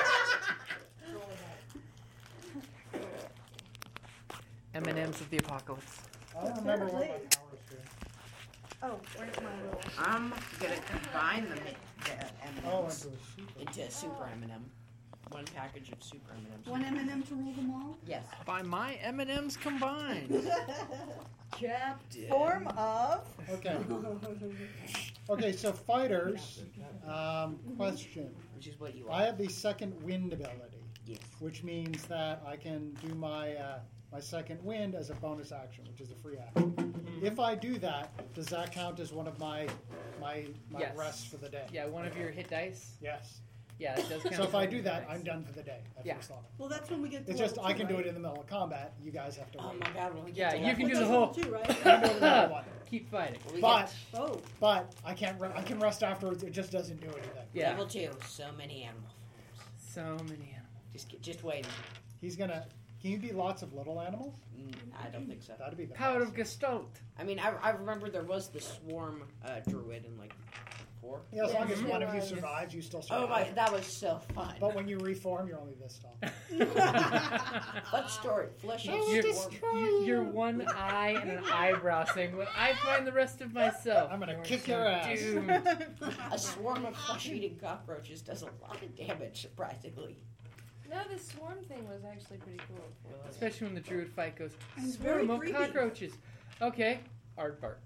M and M's of the apocalypse. I don't remember what my powers do. Oh, where's my little? I'm gonna combine them the M and Oh, M's into a super. into a super M and M. One package of super M and M's. One M and M to rule them all? Yes. By my M and M's combined. Captain. Form of. Okay. Okay, so fighters. Um, question. Which is what you I are. have the second wind ability, Yes. which means that I can do my uh, my second wind as a bonus action, which is a free action. Mm-hmm. If I do that, does that count as one of my my my Yes. rests for the day? Yeah, one of your hit dice. Yes. Yeah, it does count. So as if one I of do your that, dice. I'm done for the day. At Yeah. first level. Well, that's when we get to It's just level I two, can do right? it in the middle of combat. You guys have to Oh wait. my god, when we get Yeah, to you level can do That's the whole. level two, right? I can do it in level one. Keep fighting. when we But get Oh, but I can't. Re- I can rest afterwards. It just doesn't do anything. Yeah. level two, so many animal forms. So many animals. Just get- just wait. He's gonna. Can you be lots of little animals? Mm, I don't think so. That'd be the Power best. of Gestalt. I mean, I, I remember there was the swarm uh, druid in like four. Yeah, as long as Yes, one it of you was. survives, you still survive. Oh my, that was so fun. But when you reform, you're only this tall. Fun story. Flesh of You're, swarm. you- you're one eye and an eyebrow saying, "When I find the rest of myself, I'm gonna you are kick so your ass." doomed." A swarm of flesh-eating cockroaches does a lot of damage, surprisingly. No, the swarm thing was actually pretty cool. Especially when the druid fight goes, It's very "Swarm of creepy. cockroaches." Okay, aardvark.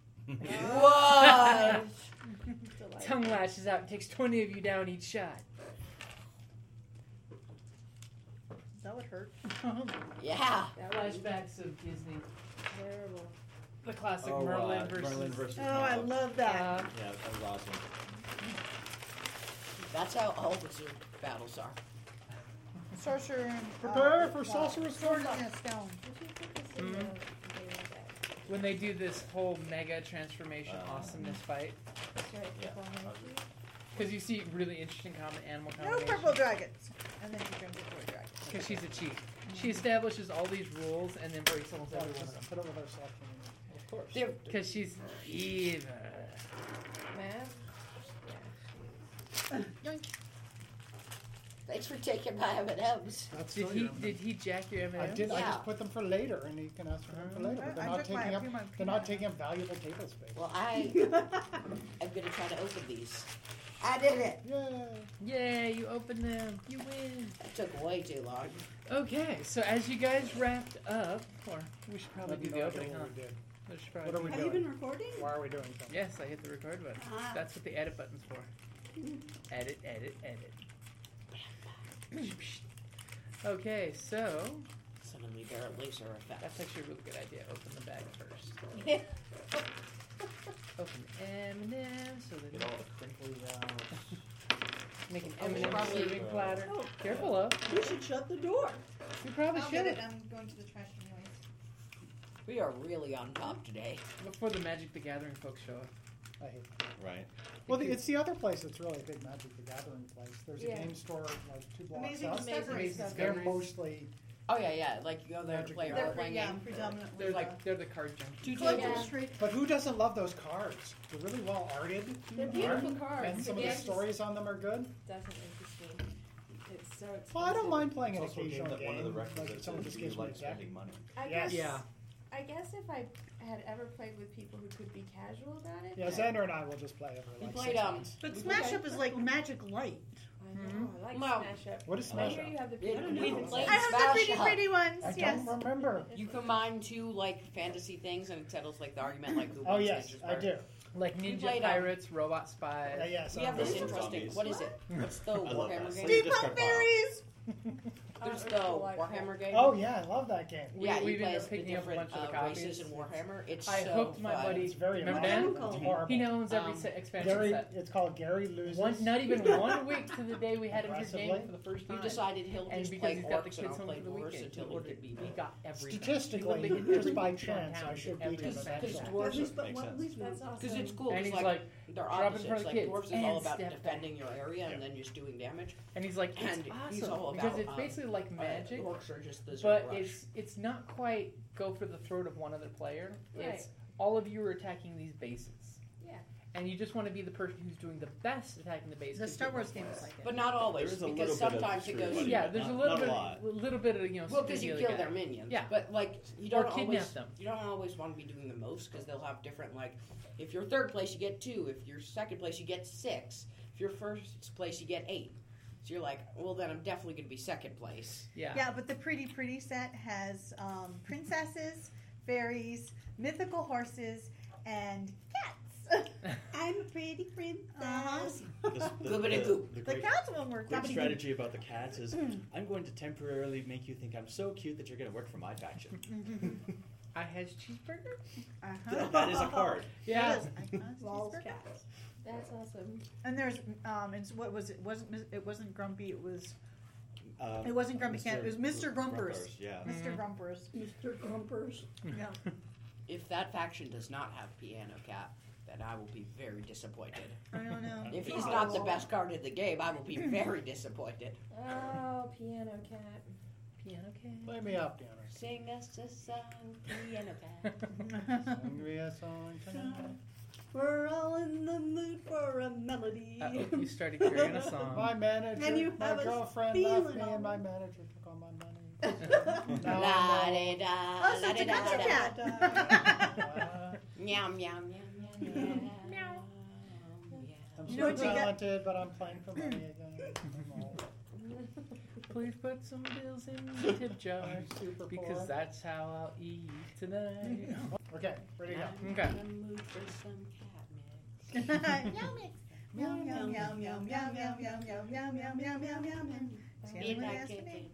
What? Tongue lashes out, takes twenty of you down each shot. That would hurt. Yeah. Flashbacks of Disney, Terrible. the classic Oh, Merlin uh, versus. Merlin versus. Oh, I Merlin. love that. Uh, Yeah, that was awesome. That's how all wizard battles are. Sorcerer and Prepare uh, for uh, sorcerer's sword sword. and a stone. We should put this in Mhm. the thing like that. when they do this whole mega transformation Uh, awesomeness fight, That's right. Yeah. Purple energy. because you see really interesting common animal No combinations. purple dragons. And then you can deploy dragons. Because she's a cheat. She establishes all these rules and then breaks almost Yeah, every one of just them. put it with our selection. Of course. They're, Because she's evil. Man. thanks for taking my M and M's. That's Did still he your- did he jack your M I and M's? did. I Yeah. just put them for later, and you can ask for them for later. But they're I not took my- taking I up. threw my They're not peanut. taking up valuable table space. Well, I I'm gonna try to open these. I did it. Yay! Yay, you open them. You win. That took way too long. Okay, so as you guys wrapped up, or we should probably Let do me the know opening, huh? what we did. We should probably What are do we Have that. you doing? been recording? Why are we doing something? Yes, I hit the record button. Ah. That's what the edit button's for. Edit, edit, edit. Okay, so Suddenly there are laser that's effects. actually a really good idea. Open the bag first. Open the M and M so Get that all the crinkles out. make an Oh, M and M probably- serving platter. Oh, Careful, of. We should shut the door. You probably I'll get should it. I'm going to the trash anyways. We are really on top today. before the Magic the Gathering folks show up. I hate. Right. Well, the, it's the other place that's really a big Magic the Gathering place. There's Yeah. a game store like two blocks Amazing up. Discoveries. Amazing They're Discoveries. mostly Oh yeah, yeah. Like you go there to Magic play a the They're role pre- playing yeah, game. predominantly. They're the- like they're the card junkies. Two Collector's tables. Street. But who doesn't love those cards? They're really well arted. They're beautiful Art, cards. And some of Yeah, the just stories on them are good. Doesn't interest me. It's so expensive. Well, I don't mind playing It's an also a game occasional that one of the game. Like requisites if someone is just you gives me a like deck. spending money. I Yes. guess, Yeah. I guess if I had ever played with people who could be casual about it. Yeah, I- Xander and I will just play over We like played six um. months. But we Smash played- Up is like Magic Light. I know. I like Well, Smash Up. What is I Smash hear Up? you have the It- beautiful we ones. played I have the Smash pretty, Up. pretty ones. I Yes. don't remember. You combine two like fantasy things and it settles like the argument like the Oh ones yes, that just I were- do. Like We Ninja played, um, Pirates, Robot Spies. Yeah, yes. We I have this remember. interesting. Zombies. What is it? What's the I love Warhammer that. game? Sleep- Deep Punk Fairies. There's Uh, the delightful. Warhammer game. Oh yeah, I love that game. We- yeah, you we've play ended as up the picking up a different bunch of the uh, copies. races in Warhammer. It's I so hooked my fun. buddy. It's very Remember immersive. Dan? It's horrible. He now owns every Um, se- expansion Gary, set. it's called Gary Loses. One, not even one week to the day we had him here gaming Aggressively. for the first time. You decided he'll and just because play he's got the orcs and kids I'll home play for the dwarves weekend, until he he ordered- could beat we me. got everything. Statistically, We literally hit just every by town chance, I and should every beat him event. Because eventually. dwarves At least, but Makes what, sense. at least That's awesome. Because it's cool. And It's he's like, like, they're drop in opposites. front of Like kids dwarves is and all about step back. defending your area Yeah. and then just doing damage. and he's like, it's And awesome he's all because about, it's um, basically like Uh, magic, orcs are just the but rush. it's it's not quite go for the throat of one other player. Right. It's all of you are attacking these bases. Yeah. And you just want to be the person who's doing the best attacking the base. The 'cause Star you- Wars game is like it. But not always, There is a because little bit of sometimes it goes. strategy. Yeah, there's Not- a little not a bit, lot. a little bit of you know. Well, because you steal kill the their guy. minions. Yeah. But like you Or don't kidnap always them. you don't always want to be doing the most because they'll have different like. If you're third place, you get two. If you're second place, you get six. If you're first place, you get eight. So you're like, well, then I'm definitely going to be second place. Yeah. Yeah, but the Pretty Pretty set has um, princesses, fairies, mythical horses, and cats. I'm a pretty princess. Uh-huh. The, the, Goobity the- goop. the The great, cats one were great gobbity strategy about the cats is I'm going to temporarily make you think I'm so cute that you're going to work for my faction. I has cheeseburger. Uh-huh. That is a card. Yeah. It is. Icons, Lol's cheeseburger. cats. That's awesome. And there's um, it's, what was it? Wasn't mis- it wasn't Grumpy? It was Um, It wasn't Grumpy Mister Cat, it was Mister Gr- Grumpers. Yeah. Mister Grumpers. Mister Grumpers. Yeah. If that faction does not have Piano Cat, then I will be very disappointed. I don't know. If he's not the best card in the game, I will be very disappointed. Oh, piano cat. Piano cat. Play me up, Danner. Sing us a song, Piano Cat. Sing me a song tonight. We're all in the mood for a melody. Uh, you started carrying a song. My manager, And you my have a girlfriend left feeling me, all- and my manager took all my money. Now La I'm de da, Oh, so la it's a de da country da. cat. Uh, Meow, meow, meow, meow, meow. I'm You so know what you got- talented, but I'm playing for money again. I'm old. Please put some bills in the tip jar I'm super because poor. that's how I'll eat tonight. Okay, ready to go. I'm Okay. in the mood for some cat mix. Meow meow meow meow meow meow meow meow meow meow meow meow meow meow. Scanning my destiny.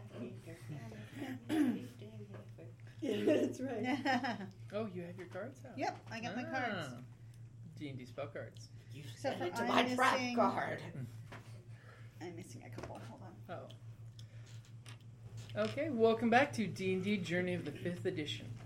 Yeah, that's right. Oh, you have your cards out. Yep, I got my cards. Ah. D and D spell cards. You Except sent it for to I'm my trap missing- card. I'm missing a couple. Hold on. Oh. Okay, welcome back to D and D Journey of the fifth Edition.